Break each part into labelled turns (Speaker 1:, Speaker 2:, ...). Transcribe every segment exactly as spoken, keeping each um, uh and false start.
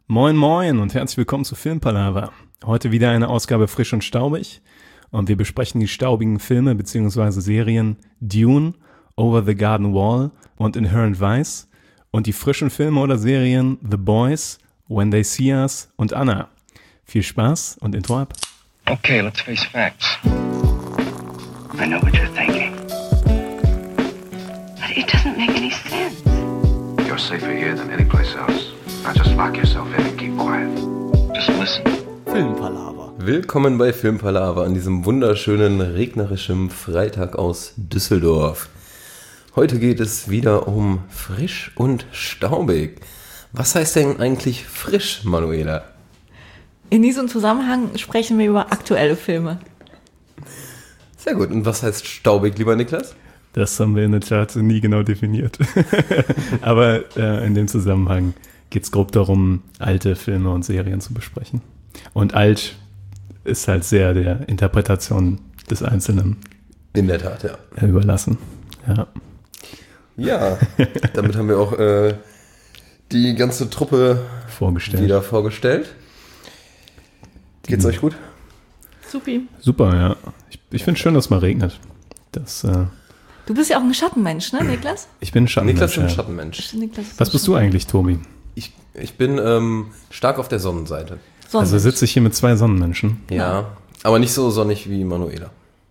Speaker 1: Moin moin und herzlich willkommen zu Filmpalava. Heute wieder eine Ausgabe frisch und staubig und wir besprechen die staubigen Filme bzw. Serien Dune, Over the Garden Wall und Inherent Vice und die frischen Filme oder Serien The Boys, When They See Us und Anna. Viel Spaß und Intro ab.
Speaker 2: Okay, let's face facts. I know what you're thinking.
Speaker 3: But it doesn't make any sense.
Speaker 4: You're safer here than any place else. Now just lock yourself in and keep quiet.
Speaker 2: Just listen.
Speaker 5: Filmpalava. Willkommen bei Filmpalava an diesem wunderschönen, regnerischen Freitag aus Düsseldorf. Heute geht es wieder um frisch und staubig. Was heißt denn eigentlich frisch, Manuela?
Speaker 6: In diesem Zusammenhang sprechen wir über aktuelle Filme.
Speaker 5: Sehr gut. Und was heißt staubig, lieber Niklas?
Speaker 1: Das haben wir in der Tat nie genau definiert. Aber äh, in dem Zusammenhang geht es grob darum, alte Filme und Serien zu besprechen. Und alt ist halt sehr der Interpretation des Einzelnen
Speaker 5: In der Tat, ja.
Speaker 1: überlassen. Ja,
Speaker 5: ja damit haben wir auch äh, die ganze Truppe
Speaker 1: vorgestellt.
Speaker 5: wieder vorgestellt. Geht's euch gut?
Speaker 6: Supi.
Speaker 1: Super, ja. Ich, ich finde es schön, dass es mal regnet. Das, äh,
Speaker 6: Du bist ja auch ein Schattenmensch, ne, Niklas?
Speaker 1: ich bin ein Schattenmensch.
Speaker 5: Niklas ist ein
Speaker 1: ja.
Speaker 5: Schattenmensch.
Speaker 6: Niklas ist
Speaker 1: Was
Speaker 6: ein
Speaker 1: bist du eigentlich, Tobi?
Speaker 5: Ich, ich bin ähm, stark auf der Sonnenseite.
Speaker 6: Sonnenmensch.
Speaker 1: Also sitze ich hier mit zwei Sonnenmenschen.
Speaker 5: Ja, aber nicht so sonnig wie Manuela.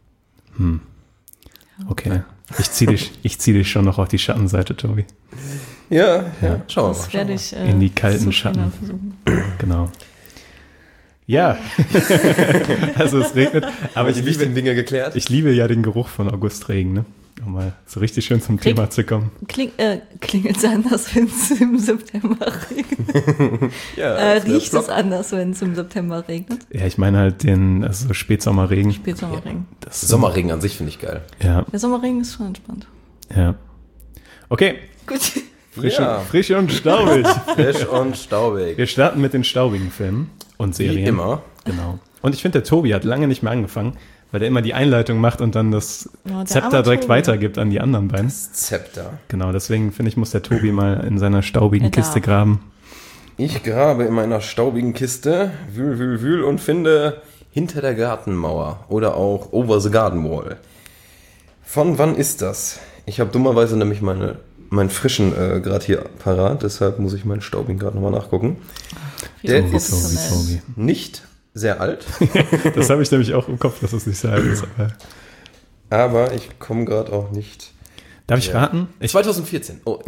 Speaker 1: Okay. Ich ziehe dich, ich zieh dich schon noch auf die Schattenseite, Tobi.
Speaker 5: Ja, ja. Schauen wir mal.
Speaker 6: Das werde ich äh,
Speaker 1: In die kalten
Speaker 6: zu
Speaker 1: Schatten.
Speaker 6: versuchen.
Speaker 1: Genau. Ja. Also es regnet. Aber ich
Speaker 5: die
Speaker 1: liebe,
Speaker 5: wichtigen Dinge geklärt.
Speaker 1: ich liebe ja den Geruch von Augustregen, ne? Um mal so richtig schön zum Thema zu kommen.
Speaker 6: Kling, äh, klingelt es anders, wenn es im September regnet?
Speaker 5: ja,
Speaker 6: Äh,
Speaker 5: der
Speaker 6: riecht es
Speaker 5: Block.
Speaker 6: anders, wenn es im September regnet?
Speaker 1: Ja, ich meine halt den, also Spätsommerregen.
Speaker 6: Spätsommerregen.
Speaker 1: Das,
Speaker 5: Sommerregen an sich finde ich geil.
Speaker 1: Ja,
Speaker 6: Der Sommerregen ist schon entspannt.
Speaker 1: ja. Okay.
Speaker 6: Gut.
Speaker 1: Frisch,
Speaker 5: Ja.
Speaker 1: und, frisch und staubig.
Speaker 5: Frisch und staubig.
Speaker 1: Wir starten mit den staubigen Filmen und Serien.
Speaker 5: Wie immer.
Speaker 1: Genau. Und ich finde, der Tobi hat lange nicht mehr angefangen, weil der immer die Einleitung macht und dann das
Speaker 6: Ja, der
Speaker 1: Zepter
Speaker 6: arme
Speaker 1: direkt
Speaker 6: Tobi.
Speaker 1: weitergibt an die anderen beiden.
Speaker 5: Zepter.
Speaker 1: Genau, deswegen finde ich, muss der Tobi mal in seiner staubigen
Speaker 6: Er darf.
Speaker 1: Kiste graben.
Speaker 5: Ich grabe in meiner staubigen Kiste, wühl, wühl, wühl und finde Hinter der Gartenmauer oder auch Over the Garden Wall. Von wann ist das? Ich habe dummerweise nämlich meine, meinen frischen äh, gerade hier parat, deshalb muss ich meinen staubigen gerade nochmal nachgucken. Der
Speaker 6: Wie
Speaker 5: ist
Speaker 6: professionell.
Speaker 1: Tobi.
Speaker 5: nicht sehr alt,
Speaker 1: Das habe ich nämlich auch im Kopf, dass es nicht so alt ist. Aber
Speaker 5: aber ich komme gerade auch nicht.
Speaker 1: darf ich
Speaker 5: Ja.
Speaker 1: raten? Ich,
Speaker 5: zwanzig vierzehn. Oh,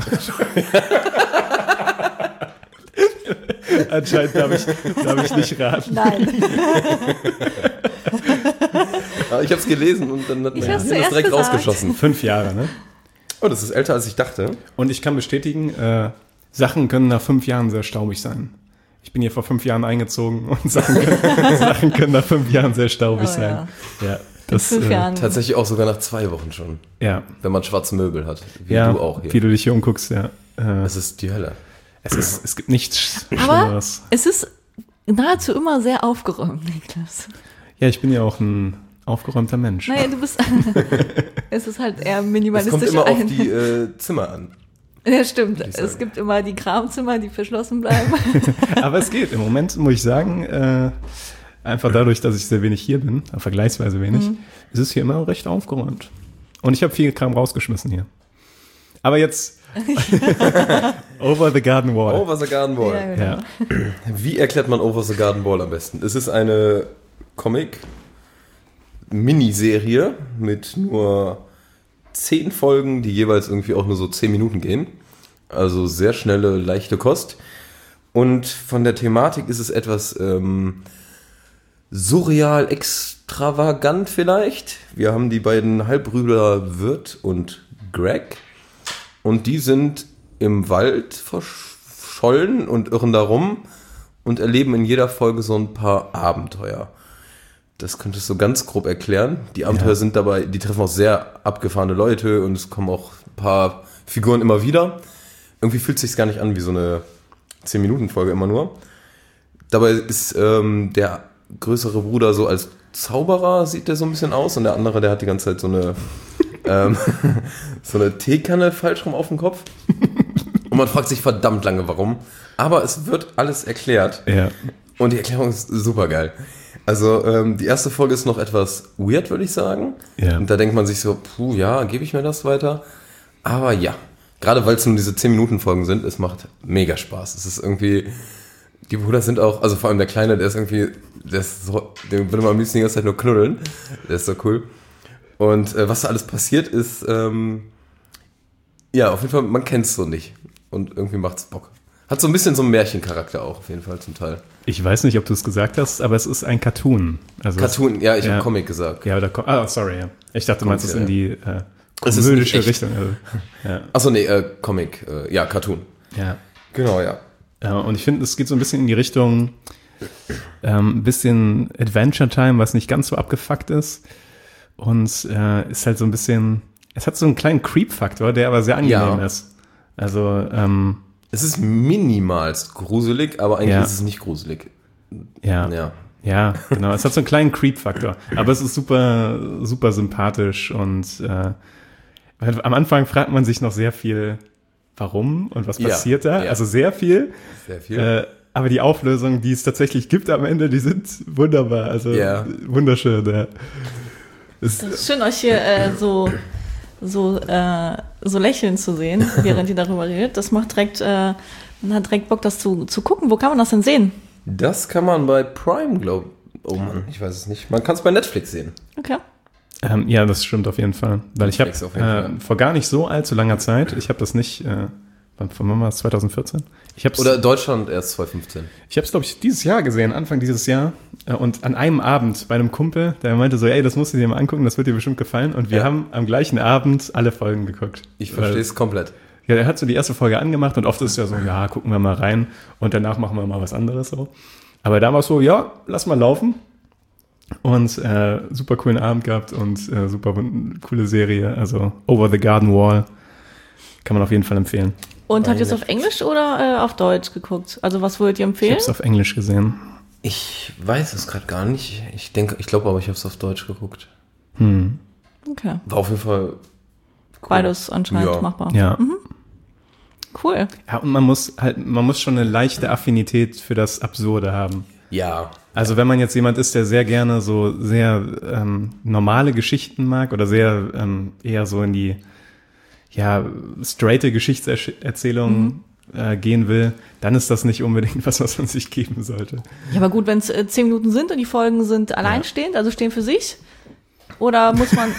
Speaker 1: anscheinend darf ich, darf ich nicht raten.
Speaker 6: Nein.
Speaker 5: aber ich habe es gelesen und dann hat
Speaker 6: Ich
Speaker 5: mein
Speaker 6: hab's
Speaker 5: Hirn das
Speaker 6: zuerst
Speaker 5: direkt
Speaker 6: gesagt.
Speaker 5: rausgeschossen.
Speaker 1: Fünf Jahre, ne?
Speaker 5: Oh, das ist älter als ich dachte.
Speaker 1: Und ich kann bestätigen, äh, Sachen können nach fünf Jahren sehr staubig sein. Ich bin hier vor fünf Jahren eingezogen und Sachen können, Sachen können nach fünf Jahren sehr staubig
Speaker 6: Oh,
Speaker 1: sein. Ja, das,
Speaker 6: Fünf
Speaker 1: äh,
Speaker 6: Jahren.
Speaker 5: Tatsächlich auch sogar nach zwei Wochen schon,
Speaker 1: Ja,
Speaker 5: wenn man schwarze Möbel hat, wie
Speaker 1: ja
Speaker 5: du auch hier.
Speaker 1: wie du dich hier umguckst, ja. Äh,
Speaker 5: Das ist die Hölle.
Speaker 1: es, ist, es gibt nichts
Speaker 6: Aber
Speaker 1: Schlimmeres.
Speaker 6: es ist nahezu immer sehr aufgeräumt, Niklas.
Speaker 1: Ja, ich bin ja auch ein aufgeräumter Mensch.
Speaker 6: Naja, du bist. Es ist halt eher
Speaker 5: Es kommt
Speaker 6: minimalistisch.
Speaker 5: immer auf
Speaker 6: ein-
Speaker 5: die äh, Zimmer an.
Speaker 6: Ja, stimmt.
Speaker 5: ich sagen.
Speaker 6: Es gibt immer die Kramzimmer, die verschlossen bleiben.
Speaker 1: Aber es geht. Im Moment muss ich sagen, äh, einfach dadurch, dass ich sehr wenig hier bin, vergleichsweise wenig,
Speaker 6: Mhm.
Speaker 1: ist es hier immer recht aufgeräumt. Und ich habe viel Kram rausgeschmissen hier. Aber jetzt Over the Garden Wall.
Speaker 5: Over the Garden Wall.
Speaker 6: Ja, genau.
Speaker 1: Ja.
Speaker 5: Wie erklärt man Over the Garden Wall am besten? Es ist eine Comic-Miniserie mit nur zehn Folgen, die jeweils irgendwie auch nur so zehn Minuten gehen. Also sehr schnelle, leichte Kost. Und von der Thematik ist es etwas ähm, surreal, extravagant vielleicht. Wir haben die beiden Halbbrüder Wirt und Greg. Und die sind im Wald verschollen und irren da rum und erleben in jeder Folge so ein paar Abenteuer. Das könntest du ganz grob erklären. Die Abenteuer
Speaker 1: Ja.
Speaker 5: sind dabei, die treffen auch sehr abgefahrene Leute und es kommen auch ein paar Figuren immer wieder. Irgendwie fühlt es sich gar nicht an wie so eine zehn Minuten Folge immer nur. Dabei ist ähm, der größere Bruder so als Zauberer, sieht der so ein bisschen aus, und der andere, der hat die ganze Zeit so eine ähm, so eine Teekanne falsch rum auf dem Kopf. Und Und man fragt sich verdammt lange, warum. Aber es wird alles erklärt.
Speaker 1: Ja.
Speaker 5: Und die Erklärung ist super geil. Also ähm, die erste Folge ist noch etwas weird, würde ich sagen.
Speaker 1: Ja.
Speaker 5: Und da denkt man sich so, puh, ja, gebe ich mir das weiter? Aber ja, gerade weil es nur diese zehn Minuten Folgen sind, es macht mega Spaß. Es ist irgendwie, die Brüder sind auch, also vor allem der Kleine, der ist irgendwie, der ist so, den würde man am liebsten die ganze Zeit nur knuddeln. Der ist so cool. Und äh, was da alles passiert ist, ähm, ja, auf jeden Fall, man kennt es so nicht. Und irgendwie macht's Bock. Hat so ein bisschen so einen Märchencharakter auch, auf jeden Fall zum Teil.
Speaker 1: Ich weiß nicht, ob du es gesagt hast, aber es ist ein Cartoon. Also
Speaker 5: Cartoon,
Speaker 1: es,
Speaker 5: ja, ich
Speaker 1: ja.
Speaker 5: habe Comic gesagt.
Speaker 1: Ja, oder, ah, sorry, ja. Ich dachte, du meinst es in die äh,
Speaker 5: Es ist
Speaker 1: komödische
Speaker 5: nicht echt.
Speaker 1: Richtung. Also, ja.
Speaker 5: Achso, nee, äh, Comic, äh, ja, Cartoon.
Speaker 1: Ja.
Speaker 5: Genau, ja.
Speaker 1: Ja, und ich finde, es geht so ein bisschen in die Richtung, ähm, ein bisschen Adventure Time, was nicht ganz so abgefuckt ist. Und äh, ist halt so ein bisschen, es hat so einen kleinen Creep-Faktor, der aber sehr angenehm
Speaker 5: Ja.
Speaker 1: ist. Also, ähm,
Speaker 5: Es ist minimalst gruselig, aber eigentlich
Speaker 1: Ja.
Speaker 5: ist es nicht gruselig.
Speaker 1: ja.
Speaker 5: Ja.
Speaker 1: Ja, genau. Es hat so einen kleinen Creep-Faktor. Aber es ist super, super sympathisch und äh, weil am Anfang fragt man sich noch sehr viel, warum und was
Speaker 5: Ja,
Speaker 1: passiert da.
Speaker 5: ja.
Speaker 1: Also sehr viel.
Speaker 5: Sehr viel.
Speaker 1: Äh, aber die Auflösungen, die es tatsächlich gibt am Ende, die sind wunderbar. Also
Speaker 5: Ja.
Speaker 1: wunderschön. Ja. Es,
Speaker 6: Das ist schön, euch hier äh, so, so, äh, so lächeln zu sehen, während ihr darüber redet. Das macht direkt, äh, man hat direkt Bock, das zu, zu gucken. Wo kann man das denn sehen?
Speaker 5: Das kann man bei Prime, glaube ich. Oh Mann, ich weiß es nicht. Man kann es bei Netflix sehen.
Speaker 6: Okay.
Speaker 1: ähm, ja, das stimmt auf jeden Fall. Weil ich habe
Speaker 5: Netflix auf jeden Fall.
Speaker 1: äh, vor gar nicht so allzu langer Zeit, ich habe das nicht, äh, wann wann war es, zwanzig vierzehn? Ich habe
Speaker 5: Oder Deutschland erst zwanzig fünfzehn.
Speaker 1: Ich habe es, glaube ich, dieses Jahr gesehen, Anfang dieses Jahr. Äh, Und an einem Abend bei einem Kumpel, der meinte so, ey, das musst du dir mal angucken, das wird dir bestimmt gefallen. Und wir
Speaker 5: Ja.
Speaker 1: haben am gleichen Abend alle Folgen geguckt.
Speaker 5: Ich verstehe es komplett.
Speaker 1: Ja, er hat so die erste Folge angemacht und oft ist es ja so, ja, gucken wir mal rein und danach machen wir mal was anderes so. Aber da war es so, ja, lass mal laufen. Und äh, super coolen Abend gehabt und äh, super wund- coole Serie. Also Over the Garden Wall kann man auf jeden Fall empfehlen.
Speaker 6: Und habt ihr es auf Englisch oder äh, auf Deutsch geguckt? Also was würdet ihr
Speaker 1: Ich
Speaker 6: empfehlen?
Speaker 1: habe es auf Englisch gesehen.
Speaker 5: Ich weiß es gerade gar nicht. Ich denke, ich glaube aber, ich habe es auf Deutsch geguckt.
Speaker 1: Hm.
Speaker 6: Okay.
Speaker 5: War auf jeden Fall cool.
Speaker 6: Beides anscheinend
Speaker 5: Ja.
Speaker 6: machbar.
Speaker 1: Ja.
Speaker 6: Cool.
Speaker 1: Ja, und man muss halt, man muss schon eine leichte Affinität für das Absurde haben.
Speaker 5: Ja.
Speaker 1: Also wenn man jetzt jemand ist, der sehr gerne so sehr ähm, normale Geschichten mag oder sehr ähm, eher so in die ja straighte Geschichtserzählung äh, gehen will, dann ist das nicht unbedingt was, was man sich geben sollte.
Speaker 6: Ja, aber gut, wenn es äh, zehn Minuten sind und die Folgen sind alleinstehend, also stehen für sich, oder muss man...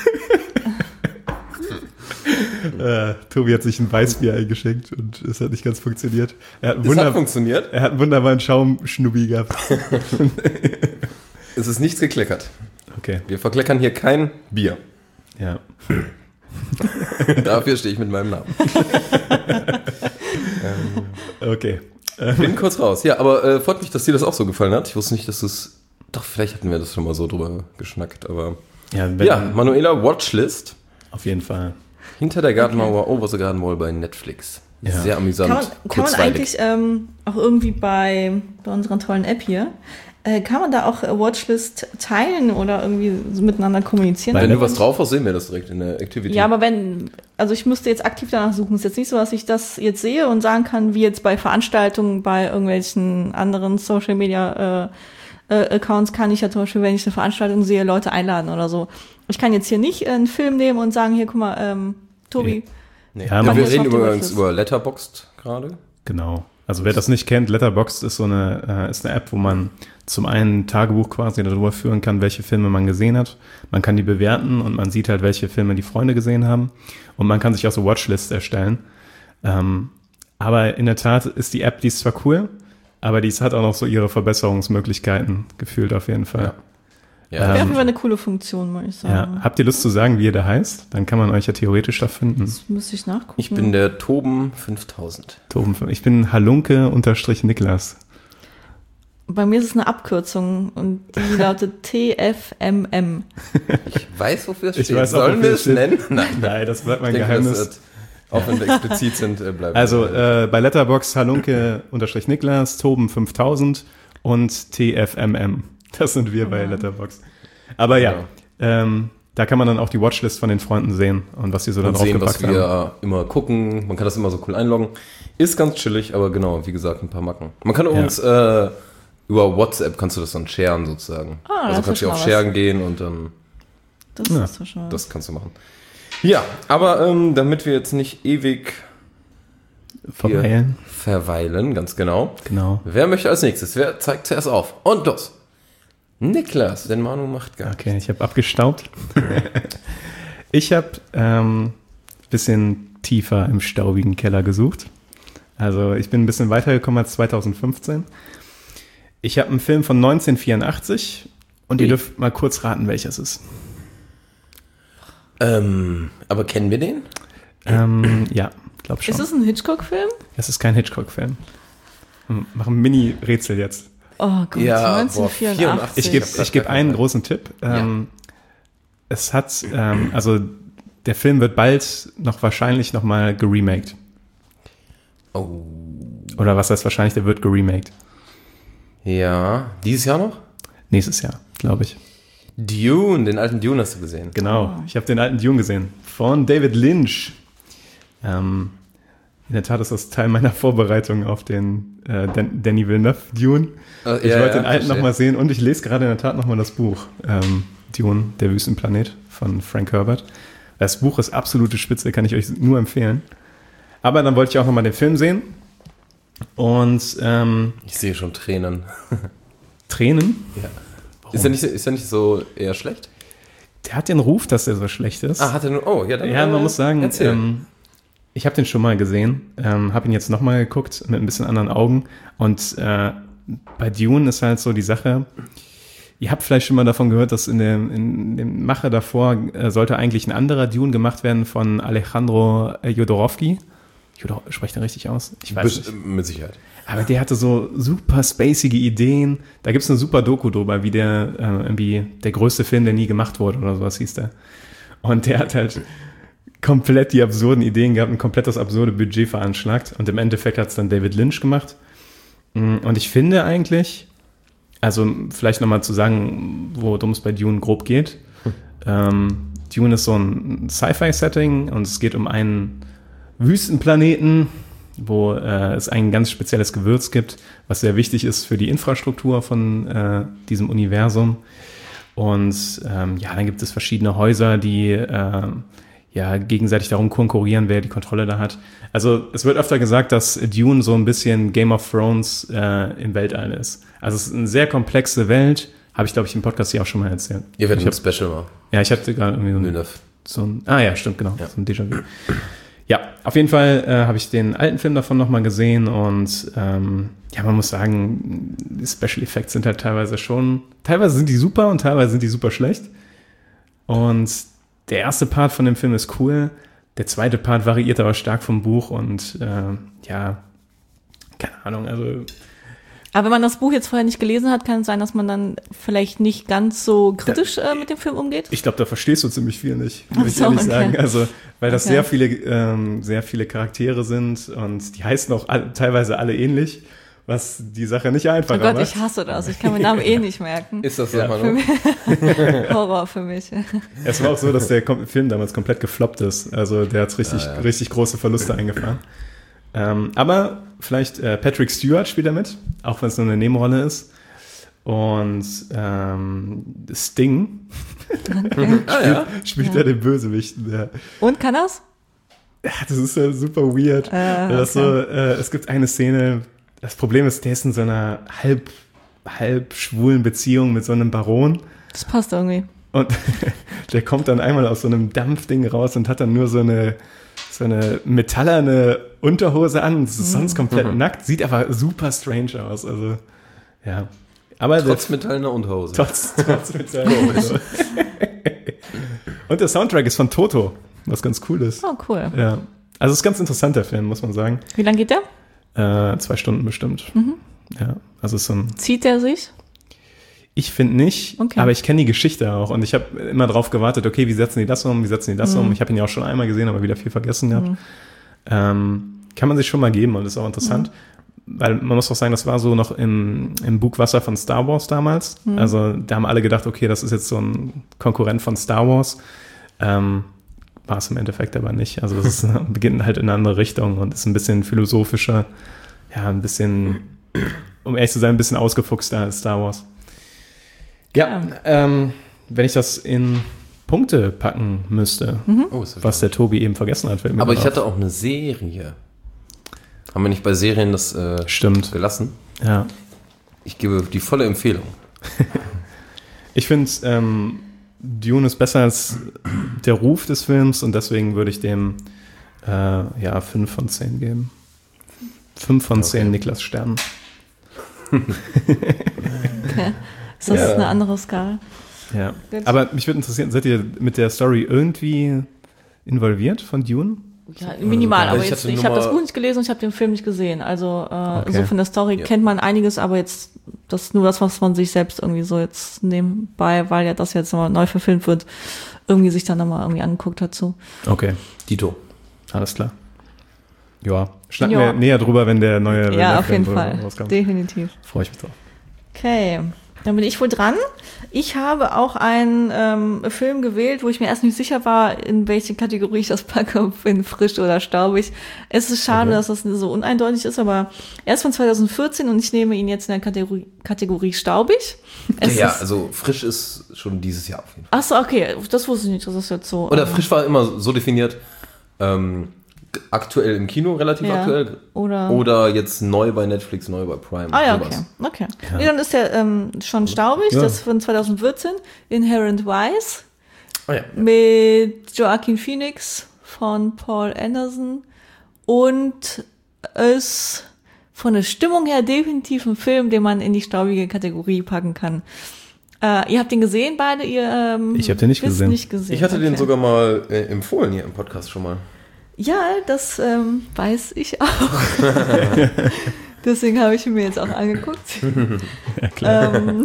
Speaker 1: Äh, Tobi hat sich ein Weißbier eingeschenkt und es hat nicht ganz funktioniert. Er hat, einen
Speaker 5: Es hat
Speaker 1: wunder-
Speaker 5: funktioniert.
Speaker 1: er hat einen wunderbaren Schaumschnubbi gehabt.
Speaker 5: Es ist nichts gekleckert.
Speaker 1: Okay,
Speaker 5: Wir verkleckern hier kein Bier.
Speaker 1: ja.
Speaker 5: Dafür stehe ich mit meinem Namen.
Speaker 1: Okay.
Speaker 5: Bin kurz raus. Ja, aber äh, freut mich, dass dir das auch so gefallen hat. Ich wusste nicht, dass du es... Doch, vielleicht hatten wir das schon mal so drüber geschnackt, aber...
Speaker 1: Ja, wenn,
Speaker 5: Ja, Manuela Watchlist.
Speaker 1: auf jeden Fall.
Speaker 5: Hinter der Gartenmauer, Over the Garden Wall bei Netflix.
Speaker 1: Ja.
Speaker 5: Sehr amüsant.
Speaker 6: Kann man, kann man eigentlich ähm, auch irgendwie bei, bei unserer tollen App hier, äh, kann man da auch äh, Watchlist teilen oder irgendwie so miteinander kommunizieren?
Speaker 5: Wenn du was drauf hast, sehen wir das direkt in der Activity.
Speaker 6: Ja, aber wenn, also ich müsste jetzt aktiv danach suchen. Es ist jetzt nicht so, dass ich das jetzt sehe und sagen kann, wie jetzt bei Veranstaltungen, bei irgendwelchen anderen Social Media äh, äh, Accounts kann ich ja zum Beispiel, wenn ich eine Veranstaltung sehe, Leute einladen oder so. Ich kann jetzt hier nicht einen Film nehmen und sagen, hier, guck mal, ähm, Tobi,
Speaker 5: Nee.
Speaker 1: Ja,
Speaker 5: Ja,
Speaker 1: man
Speaker 5: wir
Speaker 6: muss
Speaker 5: reden
Speaker 6: auf die
Speaker 5: übrigens
Speaker 6: Watchlist.
Speaker 5: über Letterboxd gerade.
Speaker 1: Genau. Also wer das nicht kennt, Letterboxd ist so eine, äh, ist eine App, wo man zum einen ein Tagebuch quasi darüber führen kann, welche Filme man gesehen hat. Man kann die bewerten und man sieht halt, welche Filme die Freunde gesehen haben. Und man kann sich auch so Watchlists erstellen. Ähm, aber in der Tat ist die App, die ist zwar cool, aber die hat auch noch so ihre Verbesserungsmöglichkeiten gefühlt auf jeden Fall.
Speaker 5: Ja. Ja,
Speaker 6: wäre
Speaker 1: Ähm,
Speaker 6: auf jeden Fall eine coole Funktion, muss ich sagen.
Speaker 1: Ja. Habt ihr Lust zu sagen, wie ihr da heißt? Dann kann man euch ja theoretisch da finden.
Speaker 6: Das müsste ich nachgucken.
Speaker 5: ich bin der Toben fünftausend.
Speaker 1: Toben, ich bin Halunke-Niklas.
Speaker 6: Bei mir ist es eine Abkürzung und die lautet T F M M.
Speaker 5: Ich weiß, wofür es
Speaker 1: Ich
Speaker 5: steht.
Speaker 1: weiß auch,
Speaker 5: Sollen
Speaker 1: wofür
Speaker 5: wir
Speaker 1: es
Speaker 5: es
Speaker 1: steht.
Speaker 5: nennen? Nein.
Speaker 1: Nein, das bleibt mein
Speaker 5: Ich denke,
Speaker 1: Geheimnis.
Speaker 5: das wird, auch wenn wir explizit sind, äh, bleiben
Speaker 1: Also
Speaker 5: wir.
Speaker 1: äh, bei Letterboxd Halunke-Niklas, Toben fünftausend und T F M M. Das sind wir bei Letterboxd. Aber ja,
Speaker 5: Genau.
Speaker 1: ähm, da kann man dann auch die Watchlist von den Freunden sehen und was die so da
Speaker 5: Und
Speaker 1: drauf
Speaker 5: sehen, was
Speaker 1: gepackt haben.
Speaker 5: wir immer gucken. Man kann das immer so cool einloggen. Ist ganz chillig, aber genau, wie gesagt, ein paar Macken. Man kann übrigens äh, über WhatsApp kannst du das dann sharen sozusagen.
Speaker 6: Ah,
Speaker 5: also
Speaker 6: das
Speaker 5: kannst
Speaker 6: ist
Speaker 5: du auf
Speaker 6: mal
Speaker 5: Sharen
Speaker 6: was.
Speaker 5: gehen und dann
Speaker 6: Das
Speaker 1: Ja.
Speaker 6: ist doch schon mal.
Speaker 5: das kannst du machen. Ja, aber ähm, damit wir jetzt nicht ewig hier
Speaker 1: Verweilen.
Speaker 5: verweilen, ganz genau.
Speaker 1: Genau.
Speaker 5: Wer möchte als nächstes? Wer zeigt zuerst auf? Und los. Niklas, denn Manu macht gar
Speaker 1: Okay, ich habe abgestaubt. Ich habe ähm, bisschen tiefer im staubigen Keller gesucht. Also ich bin ein bisschen weitergekommen als zwanzig fünfzehn. Ich habe einen Film von neunzehnhundertvierundachtzig und ihr
Speaker 5: Ui.
Speaker 1: dürft mal kurz raten, welches ist.
Speaker 5: Ähm, aber kennen wir den?
Speaker 1: Ähm, ja, glaub schon.
Speaker 6: Ist es ein Hitchcock-Film?
Speaker 1: Es ist kein Hitchcock-Film. Hm, Mach ein Mini-Rätsel jetzt.
Speaker 6: Oh Gott,
Speaker 5: Ja, boah,
Speaker 6: neunzehnhundertvierundachtzig.
Speaker 1: Ich gebe
Speaker 5: hab grad
Speaker 1: ich geb
Speaker 5: gar
Speaker 1: einen
Speaker 5: keine-
Speaker 1: großen Tipp. Ähm, Es hat, ähm, also der Film wird bald noch wahrscheinlich nochmal geremaked.
Speaker 5: Oh.
Speaker 1: Oder was heißt wahrscheinlich, der wird geremaked.
Speaker 5: Ja, dieses Jahr noch?
Speaker 1: Nächstes Jahr, glaube ich.
Speaker 5: Dune, den alten Dune hast du gesehen.
Speaker 1: Genau, ich habe den alten Dune gesehen. Von David Lynch. Ähm, in der Tat ist das Teil meiner Vorbereitung auf den äh, Dan- Danny Villeneuve Dune.
Speaker 5: Äh,
Speaker 1: Ich
Speaker 5: ja,
Speaker 1: wollte
Speaker 5: ja,
Speaker 1: den alten
Speaker 5: verstehe.
Speaker 1: nochmal sehen und ich lese gerade in der Tat nochmal das Buch. Ähm, Dune, der Wüstenplanet von Frank Herbert. Das Buch ist absolute Spitze, kann ich euch nur empfehlen. Aber dann wollte ich auch nochmal den Film sehen. Und ähm,
Speaker 5: Ich sehe schon Tränen.
Speaker 1: Tränen.
Speaker 5: Ja. Ist er nicht, ist er nicht so eher schlecht?
Speaker 1: Der hat den Ruf, dass er so schlecht ist.
Speaker 5: Ah, hat er nur. Oh, ja, dann.
Speaker 1: Ja, man
Speaker 5: äh,
Speaker 1: muss sagen,
Speaker 5: erzähl.
Speaker 1: ähm, ich habe den schon mal gesehen, ähm, habe ihn jetzt nochmal geguckt mit ein bisschen anderen Augen. Und äh, bei Dune ist halt so die Sache, ihr habt vielleicht schon mal davon gehört, dass in dem, in dem Mache davor äh, sollte eigentlich ein anderer Dune gemacht werden von Alejandro Jodorowsky. Jodor, spreche ich den richtig aus? Ich weiß
Speaker 5: Bis-
Speaker 1: nicht.
Speaker 5: Mit Sicherheit.
Speaker 1: Aber der hatte so super spacige Ideen. Da gibt's eine super Doku drüber, wie der äh, irgendwie der größte Film, der nie gemacht wurde oder sowas hieß der. Und der hat halt komplett die absurden Ideen gehabt, ein komplett das absurde Budget veranschlagt. Und im Endeffekt hat's dann David Lynch gemacht. Und ich finde eigentlich, also vielleicht nochmal zu sagen, worum es bei Dune grob geht. Ähm, Dune ist so ein Sci-Fi-Setting und es geht um einen Wüstenplaneten, wo äh, es ein ganz spezielles Gewürz gibt, was sehr wichtig ist für die Infrastruktur von äh, diesem Universum. Und ähm, ja, dann gibt es verschiedene Häuser, die äh, ja gegenseitig darum konkurrieren, wer die Kontrolle da hat. Also es wird öfter gesagt, dass Dune so ein bisschen Game of Thrones äh, im Weltall ist. Also es ist eine sehr komplexe Welt, habe ich glaube ich im Podcast hier auch schon mal erzählt.
Speaker 5: Ihr werdet
Speaker 1: ich
Speaker 5: ein
Speaker 1: hab,
Speaker 5: Special mal.
Speaker 1: ja, ich hatte gerade irgendwie so ein,
Speaker 5: Villeneuve.
Speaker 1: so ein, ah ja, stimmt, genau,
Speaker 5: Ja.
Speaker 1: so ein Déjà-vu. Ja, auf jeden Fall äh, habe ich den alten Film davon nochmal gesehen und ähm, ja, man muss sagen, die Special Effects sind halt teilweise schon, teilweise sind die super und teilweise sind die super schlecht. Und der erste Part von dem Film ist cool, der zweite Part variiert aber stark vom Buch und äh, ja, keine Ahnung, also
Speaker 6: Aber wenn man das Buch jetzt vorher nicht gelesen hat, kann es sein, dass man dann vielleicht nicht ganz so kritisch äh, mit dem Film umgeht?
Speaker 1: ich glaube, da verstehst du ziemlich viel nicht,
Speaker 6: Ach
Speaker 1: würde ich
Speaker 6: so,
Speaker 1: ehrlich
Speaker 6: okay.
Speaker 1: sagen. Also, weil das
Speaker 6: Okay.
Speaker 1: sehr viele, ähm, sehr viele Charaktere sind und die heißen auch all, teilweise alle ähnlich, was die Sache nicht
Speaker 6: Oh
Speaker 1: einfacher
Speaker 6: Gott,
Speaker 1: macht.
Speaker 6: ich hasse das. Ich kann meinen Namen eh nicht merken.
Speaker 5: Ist das so,
Speaker 1: Ja.
Speaker 5: Manu?
Speaker 6: Horror für mich.
Speaker 1: Es war auch so, dass der Kom- Film damals komplett gefloppt ist. Also der hat richtig,
Speaker 5: Ah, ja.
Speaker 1: richtig große Verluste eingefahren. Ähm, aber vielleicht äh, Patrick Stewart spielt er mit, auch wenn es nur eine Nebenrolle ist. Und ähm, Sting
Speaker 5: Ah, ja.
Speaker 1: spielt er den Bösewicht. Der,
Speaker 6: Und kann das?
Speaker 1: ja, das ist ja super weird.
Speaker 6: Äh,
Speaker 1: das ist so, äh, es gibt eine Szene, das Problem ist, der ist in so einer halb, halb schwulen Beziehung mit so einem Baron.
Speaker 6: Das passt irgendwie.
Speaker 1: Und der kommt dann einmal aus so einem Dampfding raus und hat dann nur so eine, so eine metallerne Unterhose an. Das ist sonst komplett nackt, sieht aber super strange aus. Also, ja. Aber
Speaker 5: Trotz
Speaker 1: der,
Speaker 5: metallener Unterhose.
Speaker 1: trotz, trotz metallener Unterhose. Und der Soundtrack ist von Toto, was ganz cool ist.
Speaker 6: Oh, cool.
Speaker 1: Ja. Also, es ist ein ganz interessanter Film, muss man sagen.
Speaker 6: Wie lang geht der?
Speaker 1: Äh, zwei Stunden bestimmt. Ja. Also, es ist so ein.
Speaker 6: Zieht der sich?
Speaker 1: Ich finde nicht,
Speaker 6: Okay.
Speaker 1: aber ich kenne die Geschichte auch und ich habe immer drauf gewartet, okay, wie setzen die das um, wie setzen die das um? Ich habe ihn ja auch schon einmal gesehen, aber wieder viel vergessen gehabt. Ähm, kann man sich schon mal geben und ist auch interessant. weil man muss auch sagen, das war so noch im, im Bugwasser von Star Wars damals. Mhm. Also da haben alle gedacht, okay, das ist jetzt so ein Konkurrent von Star Wars. Ähm, war es im Endeffekt aber nicht. Also das ist, beginnt halt in eine andere Richtung und ist ein bisschen philosophischer, ja, ein bisschen, um ehrlich zu sein, ein bisschen ausgefuchster als Star Wars. Ja, ja. Ähm, wenn ich das in Punkte packen müsste, mhm. oh, was der Tobi eben vergessen hat.
Speaker 5: Aber ich hatte auch eine Serie. Haben wir nicht bei Serien das äh,
Speaker 1: Stimmt.
Speaker 5: gelassen?
Speaker 1: Ja.
Speaker 5: Ich gebe die volle Empfehlung.
Speaker 1: Ich finde, ähm, Dune ist besser als der Ruf des Films und deswegen würde ich dem äh, ja fünf von zehn geben. fünf von zehn okay. Niklas Sternen.
Speaker 6: Okay. Ist das ja. eine andere Skala?
Speaker 1: Ja. Aber mich würde interessieren, seid ihr mit der Story irgendwie involviert von Dune?
Speaker 6: Ja, minimal,
Speaker 5: also,
Speaker 6: aber jetzt, ich habe das Buch nicht gelesen und ich habe den Film nicht gesehen. Also äh, okay. so von der Story ja. kennt man einiges, aber jetzt das ist nur das, was man sich selbst irgendwie so jetzt nebenbei, weil ja das jetzt nochmal neu verfilmt wird, irgendwie sich dann nochmal irgendwie angeguckt hat so.
Speaker 1: Okay.
Speaker 5: Dito.
Speaker 1: Alles klar. Ja, schnacken wir näher drüber, wenn der neue
Speaker 6: Ja,
Speaker 1: wenn der
Speaker 6: auf
Speaker 1: Film
Speaker 6: jeden Fall.
Speaker 1: rauskommt.
Speaker 6: Definitiv.
Speaker 1: Freue ich mich drauf.
Speaker 6: Okay. Dann bin ich wohl dran. Ich habe auch einen ähm, Film gewählt, wo ich mir erst nicht sicher war, in welche Kategorie ich das packe, ob in frisch oder staubig. Es ist schade, okay. dass das so uneindeutig ist, aber er ist von zwanzig vierzehn und ich nehme ihn jetzt in der Kategorie, Kategorie staubig.
Speaker 5: Es ja, ist, also frisch ist schon dieses Jahr auf jeden Fall.
Speaker 6: Ach so, okay, das wusste ich nicht, das ist jetzt so.
Speaker 5: Oder ähm, frisch war immer so definiert, ähm, aktuell im Kino, relativ
Speaker 6: ja,
Speaker 5: aktuell.
Speaker 6: Oder,
Speaker 5: oder jetzt neu bei Netflix, neu bei Prime.
Speaker 6: Ah ja, okay. okay. Ja. Nee, dann ist der ähm, schon staubig, ja. Das ist von zwanzig vierzehn, Inherent Vice,
Speaker 5: oh ja.
Speaker 6: mit Joaquin Phoenix von Paul Anderson und ist von der Stimmung her definitiv ein Film, den man in die staubige Kategorie packen kann. Äh, ihr habt den gesehen beide? Ihr, ähm,
Speaker 1: ich habe den nicht gesehen.
Speaker 6: nicht gesehen.
Speaker 5: Ich hatte
Speaker 6: okay.
Speaker 5: den sogar mal äh, empfohlen hier im Podcast schon mal.
Speaker 6: Ja, das ähm, weiß ich auch. Deswegen habe ich ihn mir jetzt auch angeguckt.
Speaker 1: Ja, klar.
Speaker 6: Ähm,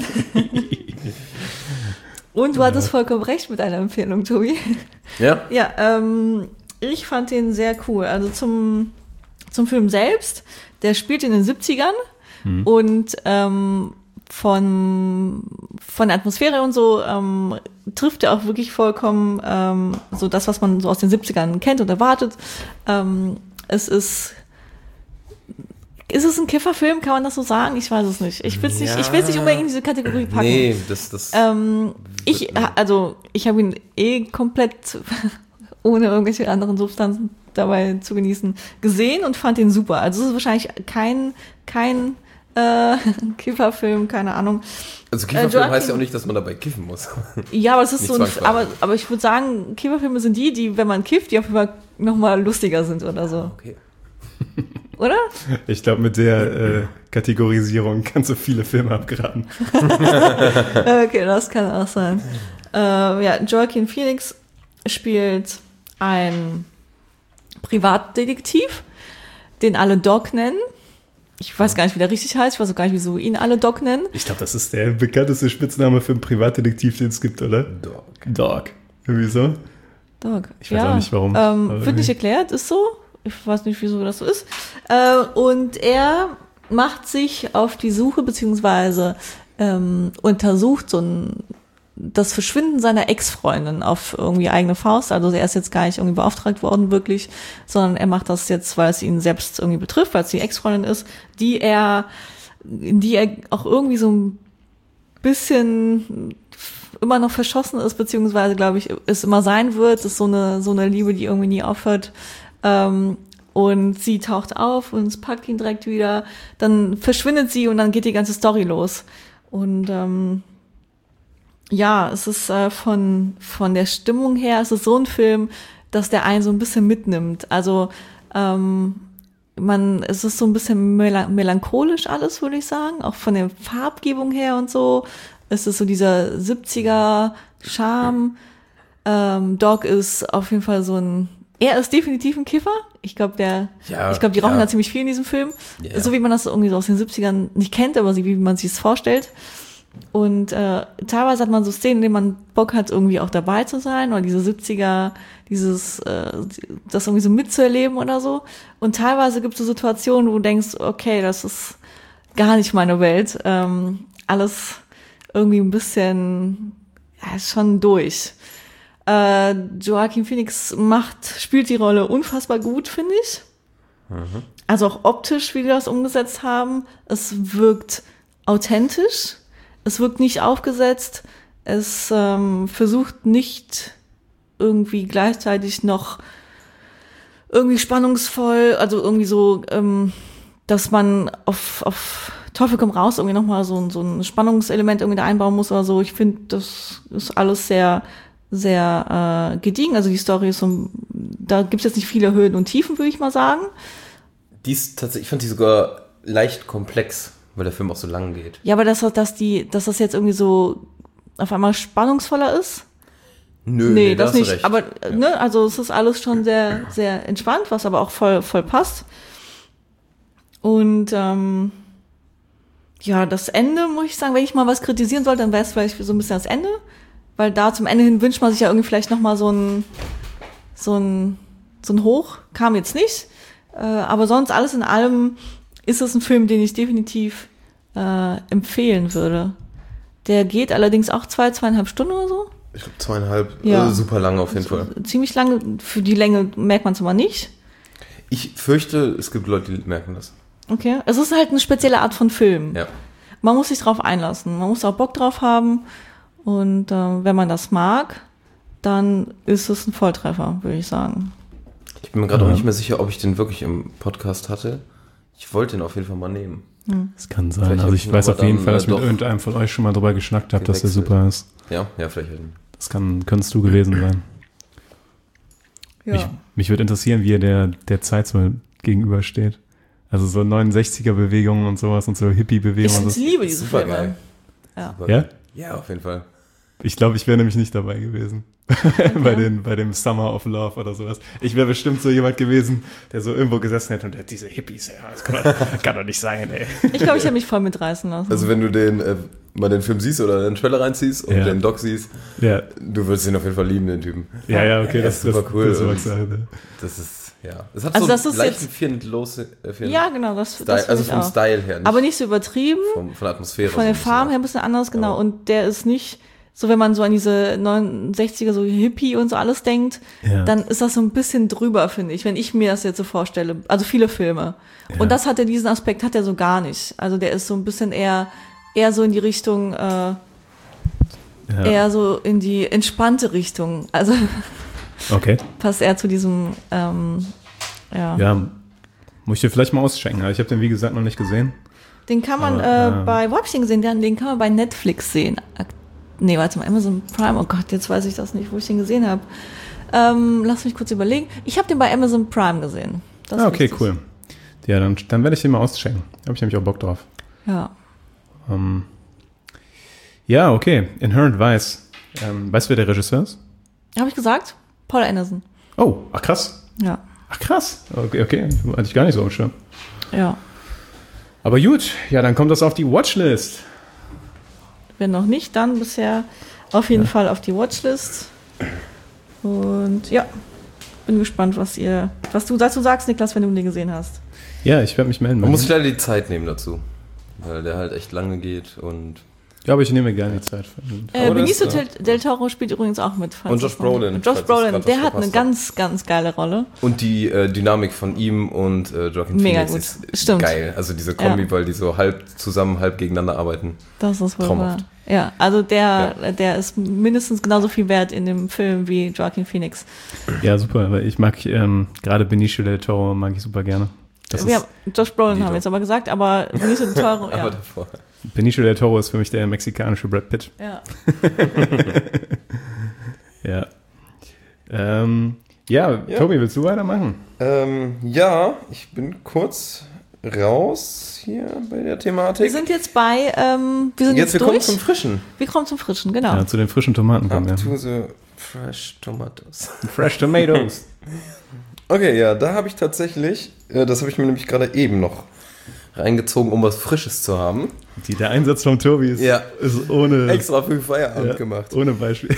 Speaker 6: und du ja. hattest vollkommen recht mit deiner Empfehlung, Tobi.
Speaker 5: Ja?
Speaker 6: Ja, ähm, ich fand den sehr cool. Also zum, zum Film selbst, der spielt in den siebzigern mhm. und ähm, von, von der Atmosphäre und so ähm, trifft er auch wirklich vollkommen ähm, so das, was man so aus den siebzigern kennt und erwartet. Ähm, es ist ist es ein Kifferfilm, kann man das so sagen? Ich weiß es nicht. Ich will es ja. nicht, ich will es nicht unbedingt in diese Kategorie packen.
Speaker 5: Nee, das, das
Speaker 6: ähm, ich, also, ich habe ihn eh komplett ohne irgendwelche anderen Substanzen dabei zu genießen gesehen und fand ihn super. Also es ist wahrscheinlich kein kein Äh, Kifferfilm, keine Ahnung.
Speaker 5: Also Kifferfilm äh, heißt ja auch nicht, dass man dabei kiffen muss.
Speaker 6: Ja, aber es ist so ein, aber, aber ich würde sagen, Kifferfilme sind die, die, wenn man kifft, die auf jeden Fall nochmal lustiger sind oder so.
Speaker 5: Okay.
Speaker 6: Oder?
Speaker 1: Ich glaube, mit der äh, Kategorisierung kannst du viele Filme abgeraten.
Speaker 6: Okay, das kann auch sein. Äh, ja, Joaquin Phoenix spielt einen Privatdetektiv, den alle Doc nennen. Ich weiß gar nicht, wie der richtig heißt. Ich weiß auch gar nicht, wieso ihn alle Doc nennen.
Speaker 1: Ich glaube, das ist der bekannteste Spitzname für einen Privatdetektiv, den es gibt, oder?
Speaker 5: Doc.
Speaker 1: Doc. Wieso?
Speaker 6: Doc.
Speaker 1: Ich weiß
Speaker 6: ja.
Speaker 1: auch nicht, warum.
Speaker 6: Ähm, wird nicht erklärt, ist so. Ich weiß nicht, wieso das so ist. Äh, und er macht sich auf die Suche, beziehungsweise ähm, untersucht so ein das Verschwinden seiner Ex-Freundin auf irgendwie eigene Faust. Also er ist jetzt gar nicht irgendwie beauftragt worden wirklich, sondern er macht das jetzt, weil es ihn selbst irgendwie betrifft, weil es die Ex-Freundin ist, die er, die er auch irgendwie so ein bisschen immer noch verschossen ist, beziehungsweise, glaube ich, es immer sein wird. Es ist so eine, so eine Liebe, die irgendwie nie aufhört. Ähm, und sie taucht auf und es packt ihn direkt wieder. Dann verschwindet sie und dann geht die ganze Story los. Und, ähm, ja, es ist äh, von von der Stimmung her, es ist so ein Film, dass der einen so ein bisschen mitnimmt. Also ähm, man, es ist so ein bisschen mel- melancholisch alles, würde ich sagen, auch von der Farbgebung her und so. Es ist so dieser siebziger Charme. Ähm, Doc ist auf jeden Fall so ein, er ist definitiv ein Kiffer. Ich glaube, der,
Speaker 5: ja,
Speaker 6: ich glaube, die rauchen
Speaker 5: ja.
Speaker 6: da ziemlich viel in diesem Film.
Speaker 5: Ja.
Speaker 6: So wie man das irgendwie so aus den siebzigern nicht kennt, aber wie man sich es vorstellt. Und äh, teilweise hat man so Szenen, in denen man Bock hat, irgendwie auch dabei zu sein oder diese siebziger, dieses, äh, das irgendwie so mitzuerleben oder so. Und teilweise gibt es so Situationen, wo du denkst, okay, das ist gar nicht meine Welt. Ähm, alles irgendwie ein bisschen, ja, ist schon durch. Äh, Joaquin Phoenix macht, spielt die Rolle unfassbar gut, finde ich. Mhm. Also auch optisch, wie die das umgesetzt haben. Es wirkt authentisch. Es wirkt nicht aufgesetzt. Es ähm, versucht nicht irgendwie gleichzeitig noch irgendwie spannungsvoll, also irgendwie so, ähm, dass man auf, auf Teufel komm raus irgendwie nochmal so, so ein Spannungselement irgendwie da einbauen muss oder so. Ich finde, das ist alles sehr, sehr äh, gediegen. Also die Story ist so, da gibt es jetzt nicht viele Höhen und Tiefen, würde ich mal sagen.
Speaker 5: Die ist tatsächlich, ich fand die sogar leicht komplex, weil der Film auch so lang geht.
Speaker 6: Ja, aber dass, dass, die, dass das jetzt irgendwie so auf einmal spannungsvoller ist?
Speaker 5: Nö,
Speaker 6: nee,
Speaker 5: nee
Speaker 6: das
Speaker 5: da
Speaker 6: nicht.
Speaker 5: Recht.
Speaker 6: Aber
Speaker 5: ja.
Speaker 6: ne, also es ist alles schon sehr, sehr entspannt, was aber auch voll, voll passt. Und ähm, ja, das Ende, muss ich sagen, wenn ich mal was kritisieren sollte, dann wäre es vielleicht so ein bisschen das Ende. Weil da zum Ende hin wünscht man sich ja irgendwie vielleicht nochmal so ein, so ein, so ein Hoch. Kam jetzt nicht. Äh, aber sonst alles in allem ist es ein Film, den ich definitiv äh, empfehlen würde. Der geht allerdings auch zwei, zweieinhalb Stunden oder so.
Speaker 5: Ich glaube zweieinhalb,
Speaker 6: Ja.
Speaker 5: also super lang auf jeden Fall.
Speaker 6: Ziemlich lange, für die Länge merkt man es aber nicht.
Speaker 5: Ich fürchte, es gibt Leute, die merken das.
Speaker 6: Okay. Es ist halt eine spezielle Art von Film.
Speaker 5: Ja.
Speaker 6: Man muss sich drauf einlassen. Man muss auch Bock drauf haben. Und äh, wenn man das mag, dann ist es ein Volltreffer, würde ich sagen.
Speaker 5: Ich bin mir gerade
Speaker 1: Ja.
Speaker 5: auch nicht mehr sicher, ob ich den wirklich im Podcast hatte. Ich wollte den auf jeden Fall mal nehmen.
Speaker 1: Das kann sein.
Speaker 5: Vielleicht
Speaker 1: Also
Speaker 5: hab
Speaker 1: ich
Speaker 5: ich
Speaker 1: weiß
Speaker 5: ihn
Speaker 1: auf jeden
Speaker 5: aber
Speaker 1: Fall,
Speaker 5: dann,
Speaker 1: dass ich mit
Speaker 5: äh, doch
Speaker 1: irgendeinem von euch schon mal drüber geschnackt habe, dass der
Speaker 5: gewechselt.
Speaker 1: super ist.
Speaker 5: Ja, ja, vielleicht.
Speaker 1: Das kann, könntest du gewesen sein.
Speaker 6: Ja.
Speaker 1: Mich, mich würde interessieren, wie er der, der Zeit so gegenübersteht. Also so neunundsechziger-Bewegungen und sowas und so Hippie-Bewegungen.
Speaker 6: Ich
Speaker 1: und so.
Speaker 6: liebe diese
Speaker 5: Super
Speaker 6: Filme.
Speaker 5: geil.
Speaker 6: Ja.
Speaker 5: Super
Speaker 1: Ja?
Speaker 5: geil. Ja, auf jeden Fall.
Speaker 1: Ich glaube, ich wäre nämlich nicht dabei gewesen. bei, den, bei dem Summer of Love oder sowas. Ich wäre bestimmt so jemand gewesen, der so irgendwo gesessen hätte und der, diese Hippies, ja, das kann doch, kann doch nicht sein, ey.
Speaker 6: Ich glaube, ich habe mich voll mitreißen lassen.
Speaker 5: Also wenn du den äh, mal den Film siehst oder den Trailer reinziehst und
Speaker 1: Ja.
Speaker 5: den Doc siehst,
Speaker 1: Ja,
Speaker 5: du würdest ihn auf jeden Fall lieben, den Typen.
Speaker 1: ja, ja, okay,
Speaker 5: Ja,
Speaker 1: das,
Speaker 5: super
Speaker 1: das,
Speaker 5: cool.
Speaker 1: das, das,
Speaker 5: Und
Speaker 1: das, das, das,
Speaker 5: Das ist, ja. Es hat
Speaker 6: Also
Speaker 5: so
Speaker 6: das
Speaker 5: einen
Speaker 6: ist
Speaker 5: leichten
Speaker 6: jetzt-
Speaker 5: Fear-and-Low- äh, Fear-
Speaker 6: ja, genau, das,
Speaker 5: Style,
Speaker 6: das finde
Speaker 5: also
Speaker 6: ich
Speaker 5: vom
Speaker 6: auch.
Speaker 5: Style her, nicht
Speaker 6: Aber nicht so übertrieben,
Speaker 5: vom, von der Atmosphäre.
Speaker 6: von
Speaker 5: so
Speaker 6: der
Speaker 5: ein bisschen
Speaker 6: Farbe
Speaker 5: auch.
Speaker 6: her ein bisschen anders, genau.
Speaker 5: Aber-
Speaker 6: Und der ist nicht, so wenn man so an diese neunundsechziger, so Hippie und so alles denkt,
Speaker 1: Ja.
Speaker 6: dann ist das so ein bisschen drüber, finde ich, wenn ich mir das jetzt so vorstelle. Also viele Filme. Und das hat er, diesen Aspekt hat er so gar nicht. Also der ist so ein bisschen eher, eher so in die Richtung, äh,
Speaker 1: ja.
Speaker 6: eher so in die entspannte Richtung. Also
Speaker 1: Okay,
Speaker 6: passt eher zu diesem, ähm, ja.
Speaker 1: ja, muss ich dir vielleicht mal auschecken. Ich habe den, wie gesagt, noch nicht gesehen.
Speaker 6: Den kann man
Speaker 1: Aber,
Speaker 6: äh,
Speaker 1: ähm,
Speaker 6: bei, wo hab ich den gesehen? Den, den kann man bei Netflix sehen. Ak- Nee, warte mal, Amazon Prime. Oh Gott, jetzt weiß ich das nicht, wo ich den gesehen habe. Ähm, lass mich kurz überlegen. Ich habe den bei Amazon Prime gesehen. Das
Speaker 1: Ah,
Speaker 6: ist
Speaker 1: okay,
Speaker 6: richtig.
Speaker 1: cool. Ja, dann, dann werde ich den mal auschecken. Da habe ich nämlich auch Bock drauf.
Speaker 6: Ja.
Speaker 1: Ähm, ja, okay. Inherent Vice. Ähm, weißt du, wer der Regisseur ist?
Speaker 6: Habe ich gesagt? Paul Anderson.
Speaker 1: Oh, ach krass.
Speaker 6: Ja.
Speaker 1: Ach krass. Okay, okay. Hatte ich gar nicht so am Schirm.
Speaker 6: Ja.
Speaker 1: Aber gut, ja, dann kommt das auf die Watchlist.
Speaker 6: Wenn noch nicht, dann bisher auf jeden Fall auf die Watchlist. Und ja, bin gespannt, was ihr, was du dazu sagst, Niklas, wenn du den gesehen hast.
Speaker 1: Ja, ich werde mich melden.
Speaker 5: Man muss sich leider die Zeit nehmen dazu. Weil der halt echt lange geht und.
Speaker 1: Ja, aber ich nehme mir gerne die Zeit. Für.
Speaker 6: Äh,
Speaker 5: Aber das,
Speaker 6: Benicio
Speaker 5: ja.
Speaker 6: del, del Toro spielt übrigens auch mit. falls
Speaker 5: Und
Speaker 6: das
Speaker 5: Josh
Speaker 6: noch-
Speaker 5: Brolin,
Speaker 6: Und Josh
Speaker 5: falls ich
Speaker 6: Brolin,
Speaker 5: grad
Speaker 6: der
Speaker 5: was
Speaker 6: hat eine
Speaker 5: verpasst hab.
Speaker 6: ganz, ganz geile Rolle.
Speaker 5: Und die äh, Dynamik von ihm und äh, Joaquin
Speaker 6: Mega
Speaker 5: Phoenix
Speaker 6: gut.
Speaker 5: ist
Speaker 6: Stimmt.
Speaker 5: geil. Also diese Kombi,
Speaker 6: Ja.
Speaker 5: weil die so halb zusammen, halb gegeneinander arbeiten.
Speaker 6: Das ist wohl
Speaker 5: Traumhaft.
Speaker 6: wahr. Ja, also der, der ist mindestens genauso viel wert in dem Film wie Joaquin Phoenix.
Speaker 1: Ja, super, weil ich mag ähm, gerade Benicio del Toro mag ich super gerne. Das
Speaker 6: Wir
Speaker 1: ist,
Speaker 6: haben, Josh Brolin
Speaker 5: Dito.
Speaker 6: haben wir jetzt aber gesagt, aber Benicio del Toro,
Speaker 5: Aber
Speaker 6: ja.
Speaker 5: davor.
Speaker 1: Benicio del Toro ist für mich der mexikanische Brad Pitt.
Speaker 6: ja.
Speaker 1: Ja. Ähm, ja,
Speaker 5: Ja.
Speaker 1: Tobi, willst du weitermachen?
Speaker 5: Ähm, ja, ich bin kurz raus hier bei der
Speaker 6: Wir
Speaker 5: Thematik.
Speaker 6: sind jetzt bei, ähm, wir sind
Speaker 5: Jetzt,
Speaker 6: jetzt,
Speaker 5: wir kommen
Speaker 6: durch.
Speaker 5: zum Frischen.
Speaker 6: wir kommen zum Frischen, genau.
Speaker 1: Ja, zu den frischen Tomaten kommen
Speaker 5: Up
Speaker 1: wir.
Speaker 5: to the fresh tomatoes.
Speaker 1: Fresh Tomatoes.
Speaker 5: Okay, ja, da habe ich tatsächlich, äh, das habe ich mir nämlich gerade eben noch reingezogen, um was Frisches zu haben.
Speaker 1: Die, der Einsatz von Tobi ist,
Speaker 5: Ja.
Speaker 1: ist ohne,
Speaker 5: Extra für Feierabend
Speaker 1: ja,
Speaker 5: gemacht.
Speaker 1: ohne Beispiel.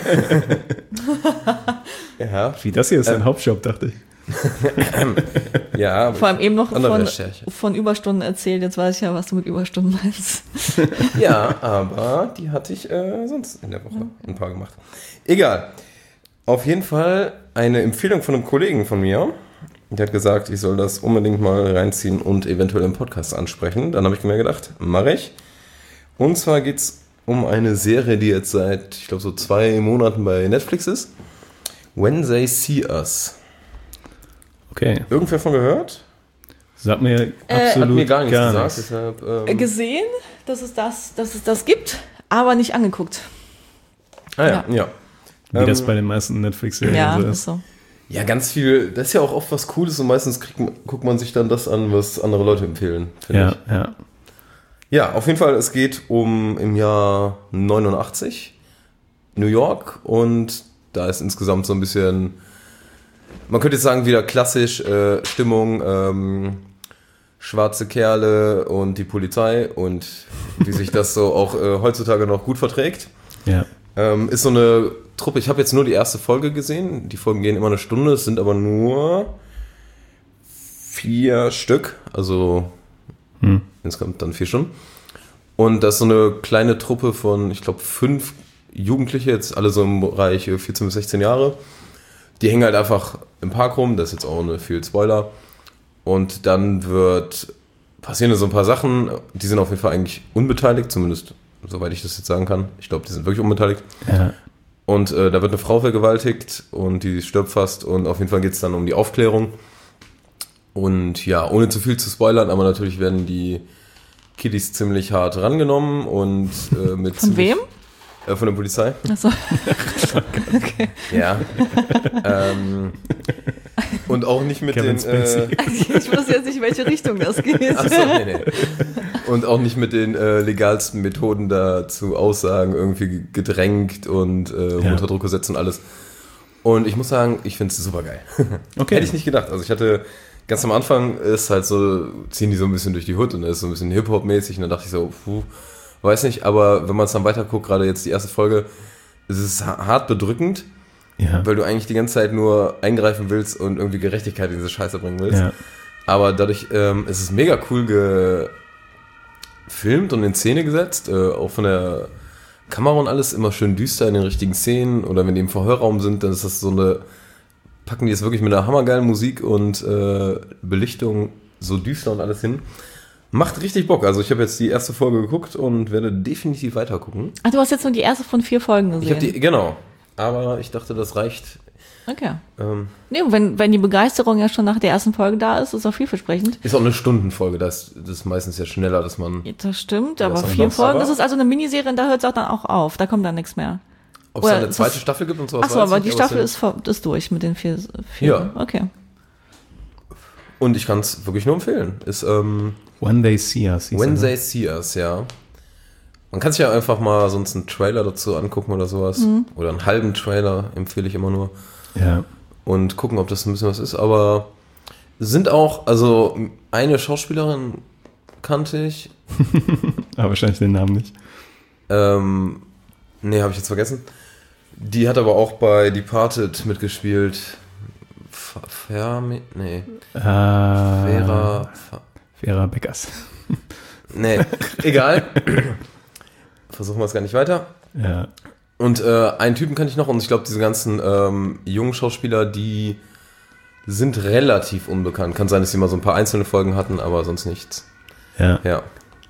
Speaker 5: Ja,
Speaker 1: Wie, das hier ist ein
Speaker 5: Ähm.
Speaker 1: Hauptjob, dachte ich.
Speaker 5: ja. aber
Speaker 6: Vor allem eben noch
Speaker 5: andere
Speaker 6: von,
Speaker 5: Recherche.
Speaker 6: von Überstunden erzählt. Jetzt weiß ich ja, was du mit Überstunden meinst.
Speaker 5: Ja, aber die hatte ich äh, sonst in der Woche ein paar gemacht. Egal. Auf jeden Fall eine Empfehlung von einem Kollegen von mir. Der hat gesagt, ich soll das unbedingt mal reinziehen und eventuell im Podcast ansprechen. Dann habe ich mir gedacht, mache ich. Und zwar geht es um eine Serie, die jetzt seit, ich glaube, so zwei Monaten bei Netflix ist. When They See Us.
Speaker 1: Okay.
Speaker 5: Irgendwer von gehört?
Speaker 1: Sag mir
Speaker 6: Äh,
Speaker 1: absolut
Speaker 5: Hat mir gar nichts gesagt.
Speaker 1: nichts.
Speaker 5: Deshalb,
Speaker 6: Äh,
Speaker 5: ähm,
Speaker 6: Gesehen, dass es, das, dass es das gibt, aber nicht angeguckt.
Speaker 5: ah ja, ja.
Speaker 1: Wie
Speaker 5: Ähm,
Speaker 1: das bei den meisten Netflix-Serien
Speaker 6: Ja,
Speaker 1: so
Speaker 6: ist
Speaker 1: ist.
Speaker 6: so.
Speaker 5: Ja, ganz viel. Das ist ja auch oft was Cooles und meistens kriegt man, guckt man sich dann das an, was andere Leute empfehlen. finde
Speaker 1: Ja,
Speaker 5: ich.
Speaker 1: ja.
Speaker 5: Ja, auf jeden Fall, es geht um im Jahr neunundachtzig New York und da ist insgesamt so ein bisschen, man könnte jetzt sagen, wieder klassisch äh, Stimmung, ähm, schwarze Kerle und die Polizei und wie sich das so auch äh, heutzutage noch gut verträgt.
Speaker 1: Ja.
Speaker 5: Ähm, ist so eine Truppe, ich habe jetzt nur die erste Folge gesehen, die Folgen gehen immer eine Stunde, es sind aber nur vier Stück, also
Speaker 1: Hm.
Speaker 5: insgesamt dann vier Stunden. Und das ist so eine kleine Truppe von, ich glaube, fünf Jugendliche, jetzt alle so im Bereich vierzehn bis sechzehn Jahre. Die hängen halt einfach im Park rum, das ist jetzt auch nicht viel Spoiler. Und dann wird, passieren so ein paar Sachen, die sind auf jeden Fall eigentlich unbeteiligt, zumindest soweit ich das jetzt sagen kann. Ich glaube, die sind wirklich unbeteiligt.
Speaker 1: Ja.
Speaker 5: Und äh, da wird eine Frau vergewaltigt und die stirbt fast und auf jeden Fall geht es dann um die Aufklärung. Und ja, ohne zu viel zu spoilern, aber natürlich werden die Kiddies ziemlich hart rangenommen und äh, mit
Speaker 6: Von
Speaker 5: ziemlich-
Speaker 6: wem?
Speaker 5: Äh, von der Polizei.
Speaker 6: Achso. Okay.
Speaker 5: Ja. ähm, und auch nicht mit
Speaker 1: Kevin
Speaker 5: den äh,
Speaker 1: Spacey.
Speaker 6: Ich wusste jetzt nicht, in welche Richtung das geht.
Speaker 5: Achso, nee, nee. Und auch nicht mit den äh, legalsten Methoden da zu Aussagen irgendwie gedrängt und äh,
Speaker 1: Ja.
Speaker 5: unter Druck gesetzt und alles. Und ich muss sagen, ich finde es super geil.
Speaker 1: Okay.
Speaker 5: Hätte ich nicht gedacht. Also ich hatte ganz am Anfang ist halt so, ziehen die so ein bisschen durch die Hood und das ist so ein bisschen Hip-Hop-mäßig und dann dachte ich so, puh, weiß nicht, aber wenn man es dann weiter guckt, gerade jetzt die erste Folge, es ist hart bedrückend,
Speaker 1: Ja.
Speaker 5: weil du eigentlich die ganze Zeit nur eingreifen willst und irgendwie Gerechtigkeit in diese Scheiße bringen willst.
Speaker 1: Ja.
Speaker 5: Aber dadurch ähm, ist es mega cool gefilmt und in Szene gesetzt, äh, auch von der Kamera und alles immer schön düster in den richtigen Szenen oder wenn die im Verhörraum sind, dann ist das so eine, packen die es wirklich mit einer hammergeilen Musik und äh, Belichtung so düster und alles hin. Macht richtig Bock. Also ich habe jetzt die erste Folge geguckt und werde definitiv weiter gucken.
Speaker 6: Ach, du hast jetzt nur die erste von vier Folgen gesehen.
Speaker 5: Ich habe die, genau. Aber ich dachte, das reicht.
Speaker 6: Okay.
Speaker 5: Ähm,
Speaker 6: Nee, wenn, wenn die Begeisterung ja schon nach der ersten Folge da ist, ist auch vielversprechend.
Speaker 5: ist auch eine Stundenfolge. Das, das ist meistens ja schneller, dass man.
Speaker 6: Das stimmt,
Speaker 5: Ja,
Speaker 6: aber
Speaker 5: das ist
Speaker 6: vier
Speaker 5: anders,
Speaker 6: Folgen,
Speaker 5: aber-
Speaker 6: das ist also eine Miniserie und da hört es auch dann auch auf. Da kommt dann nichts mehr.
Speaker 5: Ob es
Speaker 6: Oder
Speaker 5: eine
Speaker 6: das-
Speaker 5: zweite Staffel gibt und sowas.
Speaker 6: Achso,
Speaker 5: weiß
Speaker 6: aber
Speaker 5: ich
Speaker 6: die
Speaker 5: nicht,
Speaker 6: Staffel
Speaker 5: es
Speaker 6: ist, vor- ist durch mit den vier. vier.
Speaker 5: Ja.
Speaker 6: Okay.
Speaker 5: Und ich kann es wirklich nur empfehlen. Ist ähm,
Speaker 1: When They See Us. hieß
Speaker 5: When
Speaker 1: er,
Speaker 5: They
Speaker 1: ne?
Speaker 5: See Us, ja. Man kann sich ja einfach mal sonst einen Trailer dazu angucken oder sowas.
Speaker 6: Mhm.
Speaker 5: Oder einen halben Trailer empfehle ich immer nur.
Speaker 1: Ja.
Speaker 5: Und gucken, ob das ein bisschen was ist. Aber sind auch, also eine Schauspielerin kannte ich.
Speaker 1: Aber wahrscheinlich den Namen nicht.
Speaker 5: Ähm, nee, habe ich jetzt vergessen. Die hat aber auch bei Departed mitgespielt. F- Fermi? Nee.
Speaker 1: Äh,
Speaker 5: Vera. Fa-
Speaker 1: Vera Beckers.
Speaker 5: Nee, egal. Versuchen wir es gar nicht weiter.
Speaker 1: Ja.
Speaker 5: Und äh, einen Typen kann ich noch, und ich glaube, diese ganzen ähm, jungen Schauspieler, die sind relativ unbekannt. Kann sein, dass sie mal so ein paar einzelne Folgen hatten, aber sonst nichts.
Speaker 1: Ja.
Speaker 5: Ja.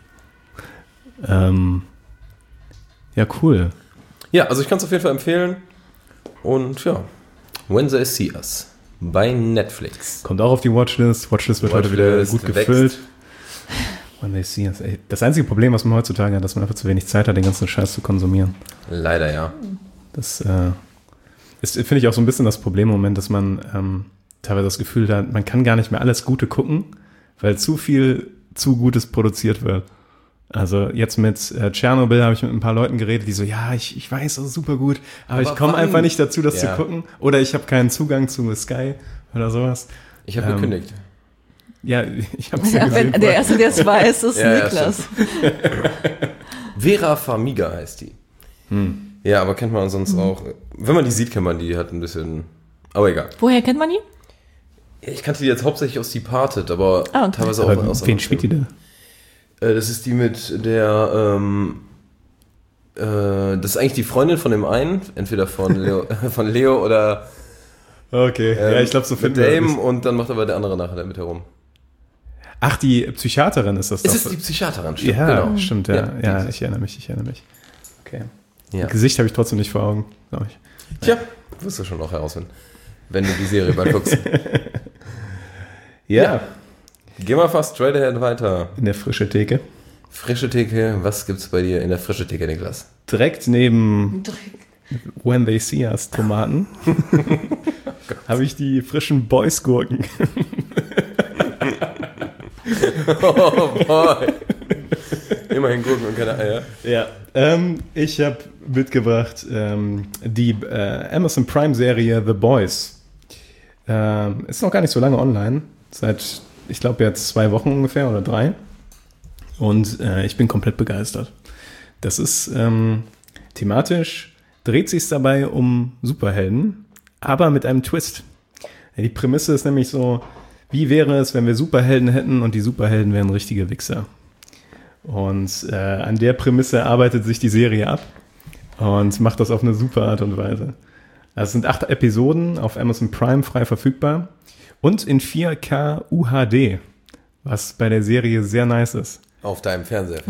Speaker 1: Ähm, ja, cool.
Speaker 5: Ja, also ich kann es auf jeden Fall empfehlen. Und ja, When They See Us bei Netflix.
Speaker 1: Kommt auch auf die Watchlist. Watchlist wird heute wieder
Speaker 5: Watchlist
Speaker 1: gut
Speaker 5: wächst.
Speaker 1: gefüllt. When They See Us. Ey, das einzige Problem, was man heutzutage hat, dass man einfach zu wenig Zeit hat, den ganzen Scheiß zu konsumieren.
Speaker 5: Leider ja.
Speaker 1: Das äh, ist, finde ich, auch so ein bisschen das Problem im Moment, dass man ähm, teilweise das Gefühl hat, man kann gar nicht mehr alles Gute gucken, weil zu viel zu Gutes produziert wird. Also jetzt mit äh, Tschernobyl habe ich mit ein paar Leuten geredet, die so, ja, ich, ich weiß, das ist super gut, aber,
Speaker 5: Aber
Speaker 1: ich komme
Speaker 5: wann?
Speaker 1: einfach nicht dazu, das
Speaker 5: Ja.
Speaker 1: zu gucken. Oder ich habe keinen Zugang zu Sky oder sowas.
Speaker 5: Ich habe
Speaker 1: Ähm,
Speaker 5: gekündigt.
Speaker 1: Ja, ich habe es ja
Speaker 6: Ja,
Speaker 1: gesehen.
Speaker 6: wenn, der Erste, der es weiß, ist
Speaker 5: Ja, ja,
Speaker 6: Niklas.
Speaker 5: Vera Farmiga heißt die.
Speaker 1: Hm.
Speaker 5: Ja, aber kennt man sonst auch. Wenn man die sieht, kennt man die. Hat ein bisschen. Aber egal.
Speaker 6: Woher kennt man ihn?
Speaker 5: Ich kannte die jetzt hauptsächlich aus Departed, aber
Speaker 6: Ah, okay.
Speaker 5: teilweise auch
Speaker 1: Aber
Speaker 5: aus
Speaker 1: wen
Speaker 5: anderen
Speaker 1: spielt die
Speaker 5: Filmen.
Speaker 1: da?
Speaker 5: Äh, Das ist die mit der. Ähm, äh, das ist eigentlich die Freundin von dem einen. Entweder von Leo, von Leo oder.
Speaker 1: Okay,
Speaker 5: Ähm,
Speaker 1: ja, ich glaube, so
Speaker 5: mit
Speaker 1: finden wir
Speaker 5: Dame
Speaker 1: das.
Speaker 5: und dann macht aber der andere nachher damit herum.
Speaker 1: Ach, die Psychiaterin ist das
Speaker 5: Es
Speaker 1: doch.
Speaker 5: ist die Psychiaterin, stimmt,
Speaker 1: ja,
Speaker 5: genau.
Speaker 1: stimmt, ja.
Speaker 5: Ja,
Speaker 1: Ja,
Speaker 5: die-
Speaker 1: ich erinnere mich, ich erinnere mich. Okay.
Speaker 5: Ja.
Speaker 1: Gesicht habe ich trotzdem nicht vor Augen, glaube ich.
Speaker 5: Tja, wirst du schon auch herausfinden, wenn du die Serie bald guckst. Ja. Geh mal fast straight ahead weiter.
Speaker 1: In der frische Theke.
Speaker 5: Frische Theke, was gibt's bei dir in der frische Theke, Niklas?
Speaker 1: Direkt neben When They See Us Tomaten habe ich die frischen Boys-Gurken.
Speaker 5: Oh boy. Immerhin Gurken und keine Eier.
Speaker 1: Ja, ähm, ich habe mitgebracht ähm, die äh, Amazon Prime-Serie The Boys. Ähm, ist noch gar nicht so lange online. Seit, ich glaube, jetzt zwei Wochen ungefähr oder drei. Und äh, ich bin komplett begeistert. Das ist ähm, thematisch, dreht sich dabei um Superhelden, aber mit einem Twist. Ja, die Prämisse ist nämlich so, wie wäre es, wenn wir Superhelden hätten und die Superhelden wären richtige Wichser. Und äh, an der Prämisse arbeitet sich die Serie ab und macht das auf eine super Art und Weise. Also es sind acht Episoden auf Amazon Prime frei verfügbar und in vier K U H D, was bei der Serie sehr nice ist.
Speaker 5: Auf deinem Fernseher.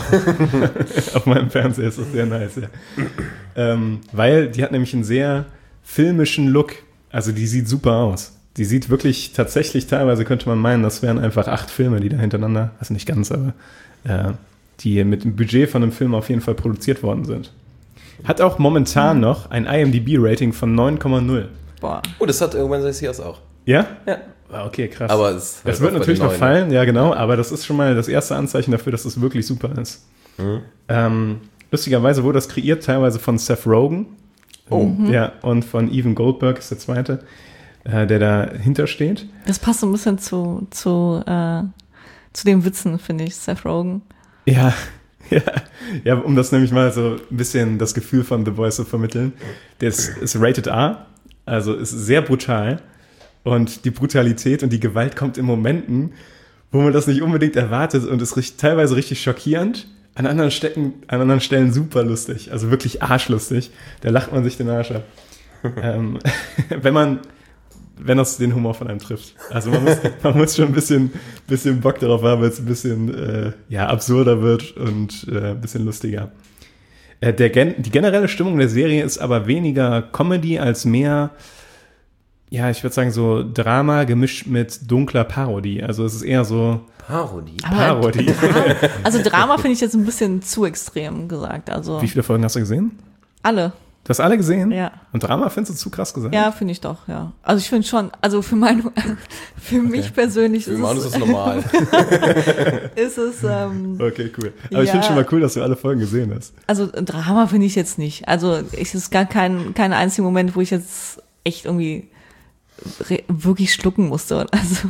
Speaker 1: Auf meinem Fernseher ist das sehr nice, ja. ähm, weil die hat nämlich einen sehr filmischen Look. Also die sieht super aus. Die sieht wirklich tatsächlich, teilweise könnte man meinen, das wären einfach acht Filme, die da hintereinander, also nicht ganz, aber äh, die mit dem Budget von einem Film auf jeden Fall produziert worden sind. Hat auch momentan noch ein I M D B-Rating von neun Komma null.
Speaker 6: Boah.
Speaker 5: Oh, das hat irgendwann sei es auch.
Speaker 1: Ja?
Speaker 5: Ja.
Speaker 1: Ah, okay, krass.
Speaker 5: Aber es
Speaker 1: das
Speaker 5: halt
Speaker 1: wird
Speaker 5: auch bei
Speaker 1: natürlich
Speaker 5: den
Speaker 1: noch
Speaker 5: neuen,
Speaker 1: fallen, ja genau, aber das ist schon mal das erste Anzeichen dafür, dass es wirklich super ist.
Speaker 5: Mhm.
Speaker 1: Ähm, lustigerweise wurde das kreiert, teilweise von Seth Rogen.
Speaker 5: Oh.
Speaker 1: Ja, und von Evan Goldberg ist der zweite, äh, der dahinter steht.
Speaker 6: Das passt so ein bisschen zu, zu, äh, zu den Witzen, finde ich, Seth Rogen.
Speaker 1: Ja, ja, ja, um das nämlich mal so ein bisschen das Gefühl von The Boys zu vermitteln. Der ist, ist Rated R, also ist sehr brutal. Und die Brutalität und die Gewalt kommt in Momenten, wo man das nicht unbedingt erwartet und ist richtig, teilweise richtig schockierend. An anderen, Stecken, an anderen Stellen super lustig, also wirklich arschlustig. Da lacht man sich den Arsch ab. ähm, wenn man, wenn das den Humor von einem trifft. Also man muss, man muss schon ein bisschen, bisschen Bock darauf haben, weil es ein bisschen äh, ja, absurder wird und äh, ein bisschen lustiger. Äh, der gen- die generelle Stimmung der Serie ist aber weniger Comedy als mehr, ja, ich würde sagen so Drama gemischt mit dunkler Parodie. Also es ist eher so
Speaker 5: Parodie.
Speaker 1: Parodie.
Speaker 6: Dra- also Drama finde ich jetzt ein bisschen zu extrem gesagt. Also
Speaker 1: Wie viele Folgen hast du gesehen?
Speaker 6: alle.
Speaker 1: Du hast alle gesehen?
Speaker 6: Ja.
Speaker 1: Und Drama findest du zu krass gesagt?
Speaker 6: Ja, finde ich doch, ja. Also ich finde schon, also für mein, für mich persönlich
Speaker 5: Für
Speaker 6: ist
Speaker 5: Mann
Speaker 6: es,
Speaker 5: ist das normal.
Speaker 6: ist es, ähm,
Speaker 1: Okay, cool. Aber ich
Speaker 6: Ja.
Speaker 1: finde schon mal cool, dass du alle Folgen gesehen hast.
Speaker 6: also Drama finde ich jetzt nicht. Also es ist gar kein, kein einziger Moment, wo ich jetzt echt irgendwie re- wirklich schlucken musste. Also,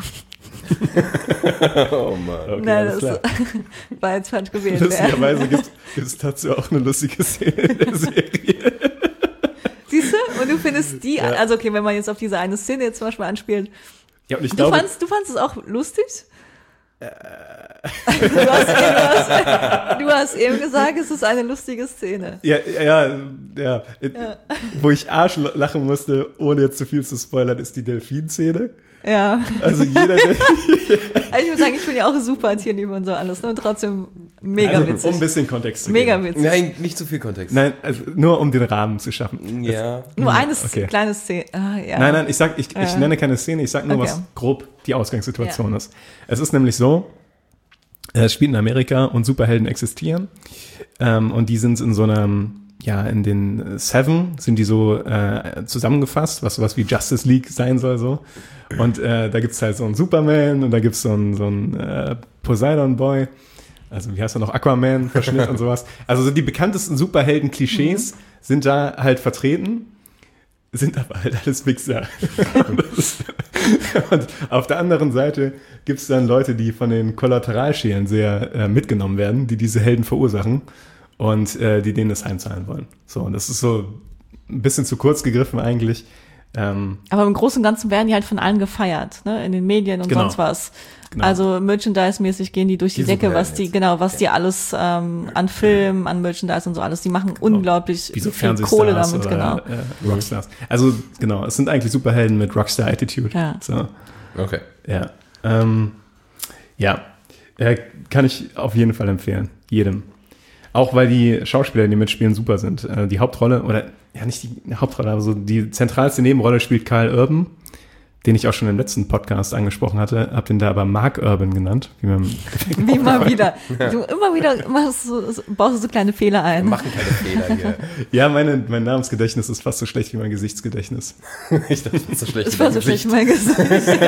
Speaker 5: Oh Mann.
Speaker 1: Okay,
Speaker 6: nein,
Speaker 1: alles
Speaker 6: das
Speaker 1: klar.
Speaker 6: war jetzt falsch gewählt.
Speaker 1: Lustigerweise gibt es dazu auch eine lustige Szene in der Serie.
Speaker 6: Siehst du? Und du findest die, also okay, wenn man jetzt auf diese eine Szene jetzt zum Beispiel anspielt,
Speaker 1: Ja, und ich
Speaker 6: du
Speaker 1: glaube,
Speaker 6: fandst, du fandst es auch lustig? Du, hast eben, du, hast, du hast eben gesagt, es ist eine lustige Szene.
Speaker 1: ja, ja, ja, ja. Wo ich Arsch lachen musste, ohne jetzt zu viel zu spoilern, ist die Delfin-Szene.
Speaker 6: Ja.
Speaker 1: Also jeder, der,
Speaker 6: Also ich muss sagen, ich bin ja auch super Tierliebe und so alles, ne? Und trotzdem mega
Speaker 1: also,
Speaker 6: witzig.
Speaker 1: um ein bisschen Kontext zu
Speaker 6: Mega
Speaker 1: geben.
Speaker 6: witzig.
Speaker 5: Nein, nicht zu viel Kontext.
Speaker 1: Nein, also nur um den Rahmen zu schaffen.
Speaker 5: Ja.
Speaker 6: Nur eine
Speaker 1: okay.
Speaker 6: kleine Szene. Ah, ja.
Speaker 1: Nein, nein, ich sag, ich, ich
Speaker 6: Ja.
Speaker 1: nenne keine Szene, ich sag nur,
Speaker 6: Okay.
Speaker 1: was grob die Ausgangssituation
Speaker 6: Ja.
Speaker 1: ist. Es ist nämlich so, es spielt in Amerika und Superhelden existieren. Ähm, und die sind in so einem, ja, in den Seven sind die so äh, zusammengefasst, was sowas wie Justice League sein soll so. Und äh, da gibt's halt so einen Superman und da gibt's so einen, so einen äh, Poseidon Boy. Also wie heißt er noch? Aquaman, Verschnitt und sowas. Also so die bekanntesten Superhelden-Klischees
Speaker 6: Mhm.
Speaker 1: sind da halt vertreten, sind aber halt alles Wichser. Das ist, Und auf der anderen Seite gibt es dann Leute, die von den Kollateralschäden sehr äh, mitgenommen werden, die diese Helden verursachen und äh, die denen das heimzahlen wollen. So, und das ist so ein bisschen zu kurz gegriffen eigentlich. Ähm,
Speaker 6: Aber im Großen und Ganzen werden die halt von allen gefeiert, ne? In den Medien und
Speaker 1: Genau.
Speaker 6: sonst was.
Speaker 1: Genau.
Speaker 6: Also Merchandise-mäßig gehen die durch die,
Speaker 5: Die
Speaker 6: Decke,
Speaker 5: Superhelden
Speaker 6: was die,
Speaker 5: jetzt.
Speaker 6: genau, was die alles ähm, an Filmen, an Merchandise und so alles, die machen unglaublich
Speaker 1: wie so
Speaker 6: viel
Speaker 1: Fernsehstars
Speaker 6: Kohle damit,
Speaker 1: oder
Speaker 6: genau.
Speaker 1: äh, Rockstars. Also genau, es sind eigentlich Superhelden mit Rockstar-Attitude.
Speaker 6: Ja.
Speaker 1: So.
Speaker 5: Okay.
Speaker 1: Ja, ähm, ja, äh, kann ich auf jeden Fall empfehlen, jedem. Auch weil die Schauspieler, die mitspielen, super sind. Äh, die Hauptrolle, oder ja nicht die Hauptrolle, aber so die zentralste Nebenrolle spielt Karl Urban, den ich auch schon im letzten Podcast angesprochen hatte, habe den da aber Mark Urban genannt. Wie, man
Speaker 6: Wie immer wieder. Du immer wieder machst so, so, baust du so kleine Fehler
Speaker 5: Wir
Speaker 6: ein.
Speaker 5: machen keine Fehler hier.
Speaker 1: ja, meine, mein Namensgedächtnis ist fast so schlecht wie mein Gesichtsgedächtnis.
Speaker 5: Ich dachte, das ist so schlecht.
Speaker 6: Das war so schlecht mein Gesicht.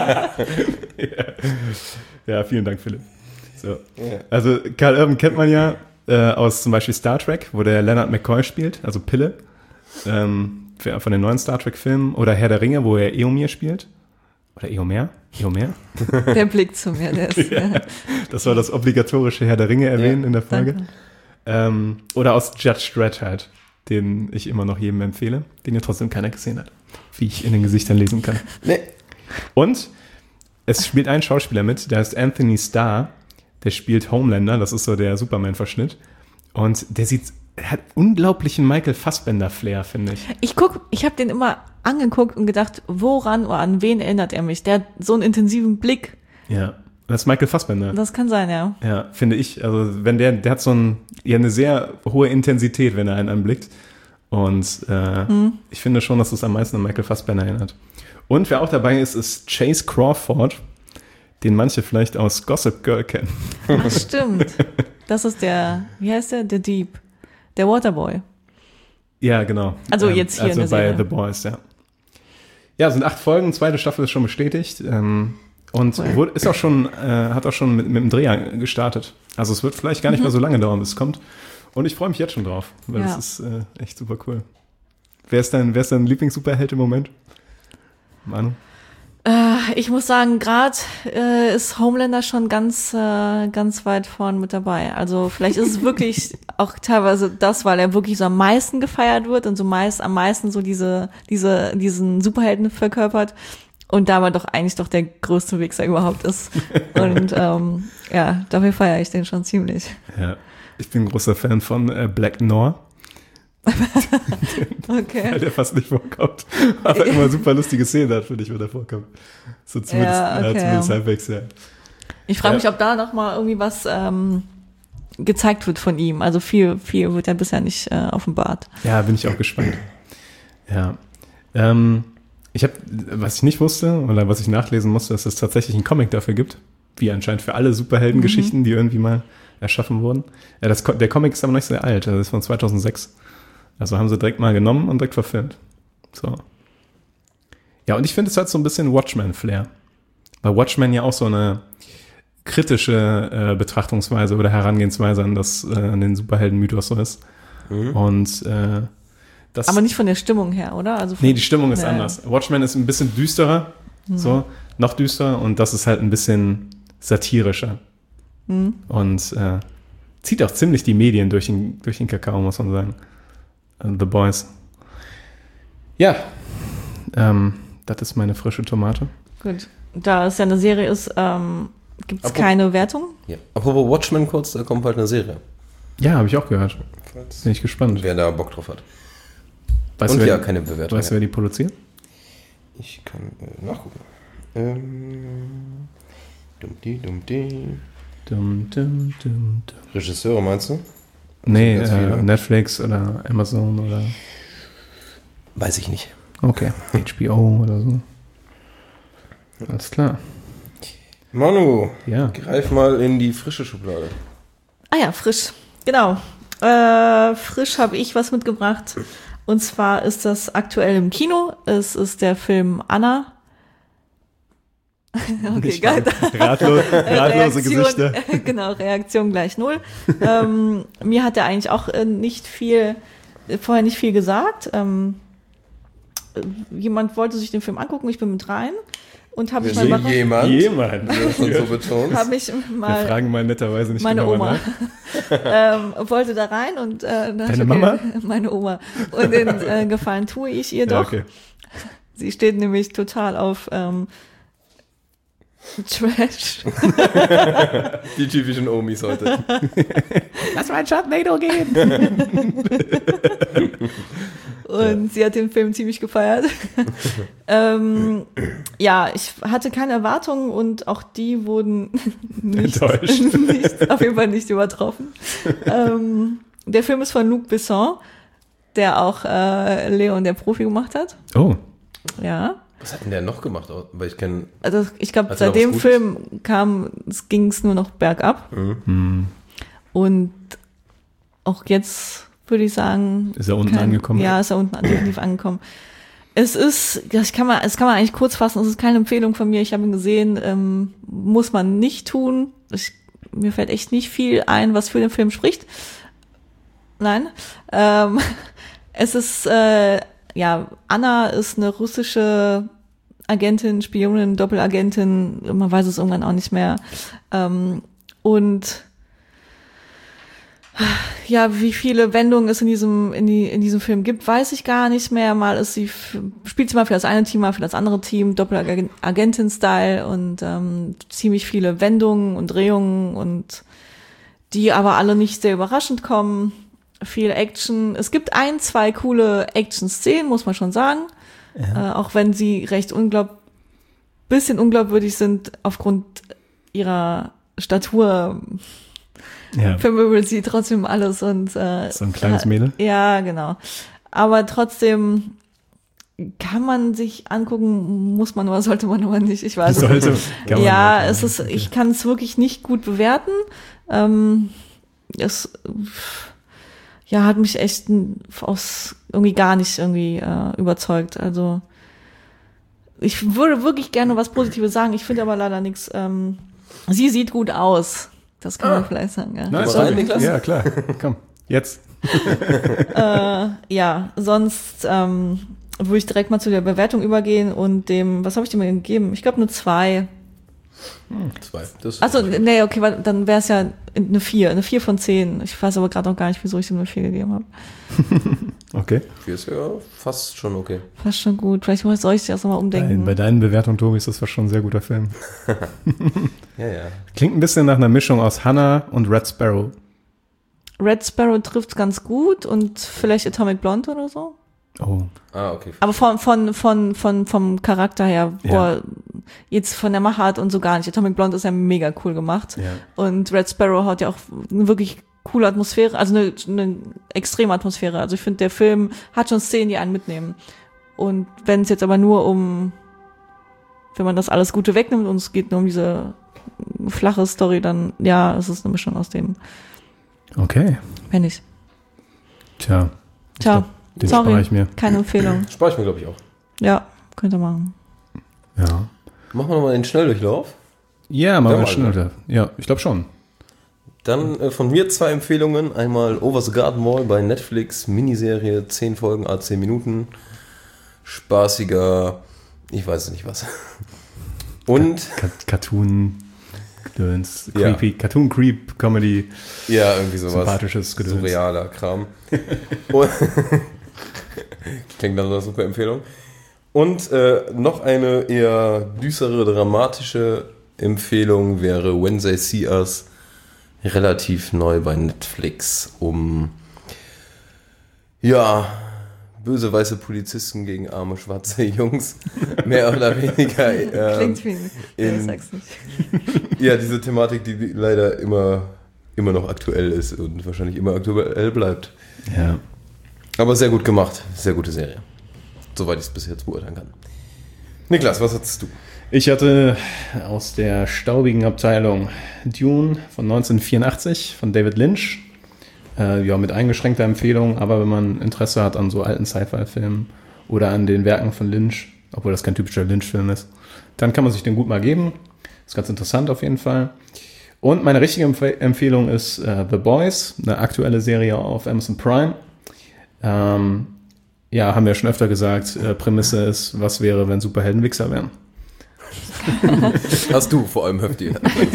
Speaker 1: Ja, vielen Dank, Philipp. So. Also Karl Urban kennt man ja äh, aus zum Beispiel Star Trek, wo der Leonard McCoy spielt, also Pille, ähm, für- von den neuen Star Trek-Filmen. Oder Herr der Ringe, wo er Eomer spielt. Oder Eomer? Eomer?
Speaker 6: Der Blick zu mir, der ist, ja.
Speaker 1: Das war das obligatorische Herr der Ringe erwähnen in der Folge.
Speaker 6: Danke.
Speaker 1: Ähm, oder aus Judge Dredd halt, den ich immer noch jedem empfehle, den ja trotzdem keiner gesehen hat. Wie ich in den Gesichtern lesen kann.
Speaker 5: Nee.
Speaker 1: Und es spielt ein Schauspieler mit, der heißt Anthony Starr. Der spielt Homelander, das ist so der Superman-Verschnitt. Und der sieht, er hat unglaublichen Michael Fassbender-Flair, finde ich.
Speaker 6: Ich guck, ich habe den immer angeguckt und gedacht, woran oder an wen erinnert er mich? Der hat so einen intensiven Blick.
Speaker 1: Ja, das ist Michael Fassbender.
Speaker 6: Das kann sein, ja.
Speaker 1: Ja, finde ich. Also wenn der, der hat so ein, ja, eine sehr hohe Intensität, wenn er einen anblickt. Und äh, ich finde schon, dass es am meisten an Michael Fassbender erinnert. Und wer auch dabei ist, ist Chase Crawford, den manche vielleicht aus Gossip Girl kennen.
Speaker 6: Ach, stimmt. Das ist der, wie heißt der? Der Dieb. Der Waterboy.
Speaker 1: Ja, genau.
Speaker 6: Also jetzt hier
Speaker 1: also
Speaker 6: in der
Speaker 1: bei
Speaker 6: Serie.
Speaker 1: The Boys, ja. Ja, es sind acht Folgen, zweite Staffel ist schon bestätigt. Ähm, und
Speaker 6: Cool.
Speaker 1: wurde, ist auch schon, äh, hat auch schon mit, mit dem Dreh an- gestartet. Also es wird vielleicht gar nicht mehr so lange dauern, bis es kommt. Und ich freue mich jetzt schon drauf, weil
Speaker 6: Ja.
Speaker 1: es ist äh, echt super cool. Wer ist dein, wer ist dein Lieblings-Superheld im Moment? Manu?
Speaker 6: Äh, ich muss sagen, gerade äh, ist Homelander schon ganz, äh, ganz weit vorn mit dabei. Also vielleicht ist es wirklich auch teilweise das, weil er wirklich so am meisten gefeiert wird und so meist am meisten so diese, diese, diesen Superhelden verkörpert und dabei doch eigentlich doch der größte Wichser überhaupt ist. Und ähm, ja, dafür feiere ich den schon ziemlich.
Speaker 1: Ja. Ich bin ein großer Fan von äh, Black Noir, weil
Speaker 6: Okay.
Speaker 1: der fast nicht vorkommt. Aber immer super lustige Szenen hat, finde ich, wenn er vorkommt. So zumindest,
Speaker 6: Ja,
Speaker 1: ja,
Speaker 6: okay,
Speaker 1: zumindest
Speaker 6: ja.
Speaker 1: halbwegs, ja.
Speaker 6: Ich frage
Speaker 1: Ja.
Speaker 6: mich, ob da noch mal irgendwie was ähm, gezeigt wird von ihm. Also viel, viel wird ja bisher nicht äh, offenbart.
Speaker 1: Ja, bin ich auch gespannt. Ja. Ähm, ich habe, was ich nicht wusste oder was ich nachlesen musste, dass es tatsächlich einen Comic dafür gibt, wie anscheinend für alle Superheldengeschichten, die irgendwie mal erschaffen wurden. Ja, das, Co- der Comic ist aber nicht sehr alt, das ist von zweitausendsechs. Also haben sie direkt mal genommen und direkt verfilmt. So. Ja, und ich finde, es hat so ein bisschen Watchmen-Flair. Weil Watchmen ja auch so eine kritische äh, Betrachtungsweise oder Herangehensweise an, das, äh, an den Superhelden-Mythos so ist. Und äh, das...
Speaker 6: Aber nicht von der Stimmung her, oder? Also von,
Speaker 1: Nee, die Stimmung ist
Speaker 6: Nee.
Speaker 1: anders. Watchmen ist ein bisschen düsterer, so, noch düsterer und das ist halt ein bisschen satirischer. Und äh, zieht auch ziemlich die Medien durch den, durch den Kakao, muss man sagen. Äh, The Boys. Ja, ähm, das ist meine frische Tomate.
Speaker 6: Gut. Da es ja eine Serie ist, ähm, gibt es
Speaker 5: Apropos-
Speaker 6: keine Wertung.
Speaker 5: Ja. Apropos Watchmen kurz, da kommt bald eine Serie.
Speaker 1: Ja, habe ich auch gehört. Bin ich gespannt.
Speaker 5: Wer da Bock drauf hat.
Speaker 1: Weißt
Speaker 5: Und
Speaker 1: du, wer,
Speaker 5: ja, keine Bewertung.
Speaker 1: weißt du, wer die produziert?
Speaker 5: Ich kann äh, nachgucken. Ähm, dummdi, dummdi.
Speaker 1: Dum, dum, dum, dum.
Speaker 5: Regisseure meinst du?
Speaker 1: Nee,
Speaker 5: ganz
Speaker 1: äh,
Speaker 5: viele.
Speaker 1: Netflix oder Amazon oder...
Speaker 5: Weiß ich nicht.
Speaker 1: Okay, H B O oder so. Alles klar.
Speaker 5: Manu,
Speaker 1: Ja.
Speaker 5: greif mal in die frische Schublade.
Speaker 6: Ah ja, frisch. Genau. Äh, frisch habe ich was mitgebracht. Und zwar ist das aktuell im Kino. Es ist der Film Anna. Okay, geil.
Speaker 1: Ratlos, ratlose Gesichter.
Speaker 6: Genau, Reaktion gleich null. ähm, mir hat er eigentlich auch äh, nicht viel, äh, vorher nicht viel gesagt. Ähm, äh, jemand wollte sich den Film angucken, ich bin mit rein. und habe ich
Speaker 5: Wir
Speaker 6: mal
Speaker 5: sehen jemand,
Speaker 1: Jemand.
Speaker 5: und so betont.
Speaker 6: habe ich
Speaker 1: Wir
Speaker 6: mal
Speaker 1: fragen mal netterweise nicht
Speaker 6: meine
Speaker 1: genauer
Speaker 6: Oma
Speaker 1: nach.
Speaker 6: ähm, wollte da rein und äh, da
Speaker 1: Deine
Speaker 6: okay,
Speaker 1: Mama?
Speaker 6: meine Oma und den äh, Gefallen tue ich ihr
Speaker 1: Ja,
Speaker 6: doch.
Speaker 1: okay.
Speaker 6: Sie steht nämlich total auf ähm, Trash.
Speaker 5: Die typischen Omis heute.
Speaker 1: Lass mal ein Sharknado gehen.
Speaker 6: Und ja. sie hat den Film ziemlich gefeiert. ähm, ja, ich hatte keine Erwartungen und auch die wurden nicht,
Speaker 1: Enttäuscht.
Speaker 6: nicht, auf jeden Fall nicht übertroffen. ähm, der Film ist von Luc Besson, der auch äh, Leon der Profi gemacht hat.
Speaker 1: Oh.
Speaker 6: Ja.
Speaker 5: Was hat denn der noch gemacht? Weil ich kenne.
Speaker 6: Also ich glaube,
Speaker 5: Hat er
Speaker 6: seit
Speaker 5: noch was
Speaker 6: dem
Speaker 5: Gutes?
Speaker 6: Film kam, es ging es nur noch bergab.
Speaker 1: Hm.
Speaker 6: Und auch jetzt würde ich sagen,
Speaker 1: Ist er unten angekommen?
Speaker 6: Ja, ist er unten definitiv angekommen. Es ist, das kann man, das kann man eigentlich kurz fassen. Es ist keine Empfehlung von mir. Ich habe ihn gesehen, ähm, muss man nicht tun. Ich, mir fällt echt nicht viel ein, was für den Film spricht. Nein. Ähm, es ist, äh, ja, Anna ist eine russische Agentin, Spionin, Doppelagentin. Man weiß es irgendwann auch nicht mehr. Ähm, und ja, wie viele Wendungen es in diesem in die in diesem Film gibt, weiß ich gar nicht mehr. Mal ist sie spielt sie mal für das eine Team, mal für das andere Team, Doppelagentin-Style und ähm, ziemlich viele Wendungen und Drehungen und die aber alle nicht sehr überraschend kommen. Viel Action. Es gibt ein, zwei coole Action-Szenen, muss man schon sagen, ja. äh, auch wenn sie recht unglaub bisschen unglaubwürdig sind aufgrund ihrer Statur.
Speaker 1: Ja.
Speaker 6: Vermöbelt sie trotzdem alles und äh,
Speaker 1: So ein kleines Mädel?
Speaker 6: Ja, genau. Aber trotzdem kann man sich angucken, muss man oder sollte man aber nicht. Ich weiß
Speaker 1: Sollte.
Speaker 6: nicht.
Speaker 1: Kann man
Speaker 6: Ja,
Speaker 1: nicht.
Speaker 6: es ist, ich kann es wirklich nicht gut bewerten. Ähm, es ja hat mich echt aus irgendwie gar nicht irgendwie äh, überzeugt. Also ich würde wirklich gerne was Positives sagen. Ich finde aber leider nichts. Ähm, sie sieht gut aus. Das kann man
Speaker 5: Ah.
Speaker 6: vielleicht sagen, ja.
Speaker 1: Nein,
Speaker 5: Mal rein,
Speaker 1: sorry.
Speaker 5: Niklas?
Speaker 1: Ja, klar. Komm, jetzt.
Speaker 6: äh, ja, sonst ähm, würde ich direkt mal zu der Bewertung übergehen und dem, was habe ich dem mal gegeben? Ich glaube nur zwei.
Speaker 5: Zwei. Das
Speaker 6: Achso, nee, okay, weil dann wäre es ja eine vier, eine vier von zehn. Ich weiß aber gerade noch gar nicht, wieso ich dem eine vier gegeben habe.
Speaker 1: Okay.
Speaker 5: Vier ist ja fast schon okay.
Speaker 6: Fast schon gut. Vielleicht soll ich das nochmal umdenken.
Speaker 1: Nein, bei deinen Bewertungen, Tobi, ist das war schon ein sehr guter Film.
Speaker 5: Ja, ja.
Speaker 1: Klingt ein bisschen nach einer Mischung aus Hannah und Red Sparrow.
Speaker 6: Red Sparrow trifft ganz gut und vielleicht Atomic Blonde oder so.
Speaker 1: Oh.
Speaker 5: Ah, okay.
Speaker 6: Aber von, von, von, von, vom Charakter her,
Speaker 1: Ja.
Speaker 6: boah, jetzt von der Machart und so gar nicht. Atomic Blonde ist ja mega cool gemacht.
Speaker 1: Ja.
Speaker 6: Und Red Sparrow hat ja auch eine wirklich coole Atmosphäre, also eine, eine extreme Atmosphäre. Also ich finde, der Film hat schon Szenen, die einen mitnehmen. Und wenn es jetzt aber nur um, wenn man das alles Gute wegnimmt und es geht nur um diese flache Story, dann, ja, es ist eine Mischung aus dem,
Speaker 1: Okay.
Speaker 6: wenn ich.
Speaker 1: Tja.
Speaker 6: Tja,
Speaker 1: Den spare
Speaker 6: sorry,
Speaker 1: ich mir.
Speaker 6: keine Empfehlung.
Speaker 5: Spare ich mir, glaube ich, auch.
Speaker 6: Ja, könnt ihr machen.
Speaker 1: Ja.
Speaker 5: Machen wir nochmal den Schnelldurchlauf.
Speaker 1: Ja, mal
Speaker 5: Ja,
Speaker 1: mal
Speaker 5: mal,
Speaker 1: schneller. Ja, ich glaube schon.
Speaker 5: Dann äh, von mir zwei Empfehlungen. Einmal Over the Garden Wall bei Netflix, Miniserie, zehn Folgen, a zehn Minuten. Spaßiger, ich weiß nicht was. Und,
Speaker 1: Ka- Cartoon, Gedöns,
Speaker 5: Ja.
Speaker 1: Creepy, Cartoon Creep, Comedy,
Speaker 5: ja, irgendwie sowas.
Speaker 1: sympathisches Gedöns.
Speaker 5: Surrealer Kram. Und klingt nach einer super Empfehlung. Und äh, noch eine eher düstere, dramatische Empfehlung wäre When They See Us, relativ neu bei Netflix, um ja, böse weiße Polizisten gegen arme schwarze Jungs, mehr oder weniger äh,
Speaker 6: Klingt wie,
Speaker 5: in-
Speaker 6: ich sag's nicht.
Speaker 5: ja, diese Thematik, die leider immer, immer noch aktuell ist und wahrscheinlich immer aktuell bleibt.
Speaker 1: Ja.
Speaker 5: Aber sehr gut gemacht, sehr gute Serie. Soweit ich es bis jetzt beurteilen kann. Niklas, was hattest du?
Speaker 1: Ich hatte aus der staubigen Abteilung Dune von neunzehnhundertvierundachtzig von David Lynch. Äh, ja, mit eingeschränkter Empfehlung, aber wenn man Interesse hat an so alten Sci-Fi-Filmen oder an den Werken von Lynch, obwohl das kein typischer Lynch-Film ist, dann kann man sich den gut mal geben. Ist ganz interessant auf jeden Fall. Und meine richtige Empf- Empfehlung ist äh, The Boys, eine aktuelle Serie auf Amazon Prime. Ähm, ja, haben wir schon öfter gesagt, äh, Prämisse ist, was wäre, wenn Superhelden Wichser wären?
Speaker 5: Hast du vor allem Höfti.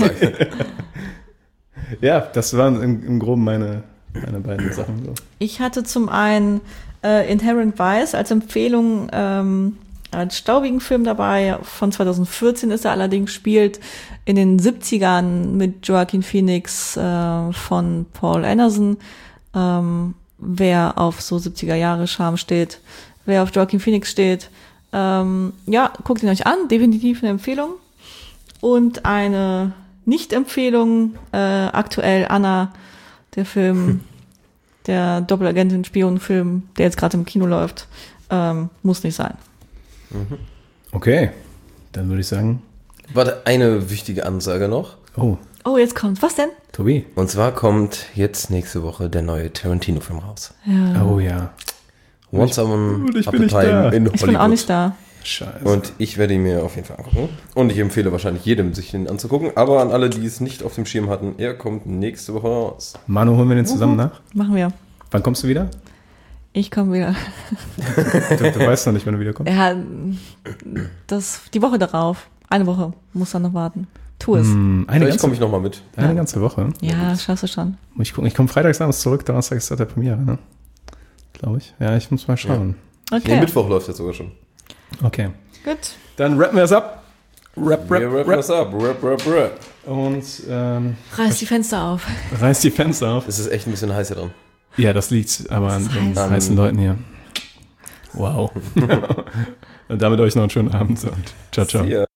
Speaker 1: Ja, das waren im, im Groben meine, meine beiden Sachen. So.
Speaker 6: Ich hatte zum einen äh, Inherent Vice als Empfehlung, ähm, als staubigen Film dabei. Von zwanzig vierzehn ist er allerdings, spielt in den siebzigern mit Joaquin Phoenix äh, von Paul Anderson. Ähm, wer auf so siebziger Jahre Charme steht, wer auf Joaquin Phoenix steht, ähm, ja, guckt ihn euch an, definitiv eine Empfehlung. Und eine Nicht-Empfehlung, äh, aktuell Anna, der Film, der Doppelagentin-Spion-Film, der jetzt gerade im Kino läuft, ähm, muss nicht sein.
Speaker 1: Okay, dann würde ich sagen,
Speaker 5: Warte, eine wichtige Ansage noch.
Speaker 1: oh,
Speaker 6: Oh, jetzt kommt's. Was denn?
Speaker 1: Tobi.
Speaker 5: Und zwar kommt jetzt nächste Woche der neue Tarantino-Film raus.
Speaker 6: Ja.
Speaker 1: Oh ja,
Speaker 5: Once Upon
Speaker 1: Und ich
Speaker 5: a
Speaker 1: bin nicht
Speaker 5: Time
Speaker 1: da.
Speaker 5: in Hollywood.
Speaker 6: Ich bin auch nicht da.
Speaker 1: scheiße.
Speaker 5: Und ich werde ihn mir auf jeden Fall angucken. Und ich empfehle wahrscheinlich jedem, sich den anzugucken. Aber an alle, die es nicht auf dem Schirm hatten, er kommt nächste Woche raus.
Speaker 1: Manu, holen wir den zusammen nach?
Speaker 6: Machen wir.
Speaker 1: Wann kommst du wieder?
Speaker 6: Ich komme wieder.
Speaker 1: Du, du weißt noch nicht, wann du wiederkommst.
Speaker 6: Ja, das, die Woche darauf. Eine Woche muss dann noch warten. Tu es.
Speaker 1: Hm, eine
Speaker 5: Vielleicht
Speaker 1: ganze,
Speaker 5: komme ich nochmal mit.
Speaker 1: eine ganze Woche.
Speaker 6: Ja, schaffst du schon.
Speaker 1: Muss ich gucken. Ich komme freitagsabends zurück, Donnerstag ist der Premiere, ne? Glaube ich. Ja, ich muss mal schauen.
Speaker 5: Nee,
Speaker 6: Okay,
Speaker 5: Mittwoch läuft jetzt sogar schon.
Speaker 1: Okay.
Speaker 6: gut.
Speaker 1: Dann rappen wir es ab. Rap, rap,
Speaker 5: Wir rappen
Speaker 1: rap.
Speaker 5: das ab. Rap, rap, rap.
Speaker 1: Und ähm,
Speaker 6: Reiß die Fenster auf.
Speaker 1: reißt die Fenster auf.
Speaker 5: Es ist echt ein bisschen heiß hier dran.
Speaker 1: Ja, das liegt aber an den
Speaker 6: heiß.
Speaker 1: heißen Leuten hier. Wow. Und damit euch noch einen schönen Abend und ciao, ciao.
Speaker 5: Ja.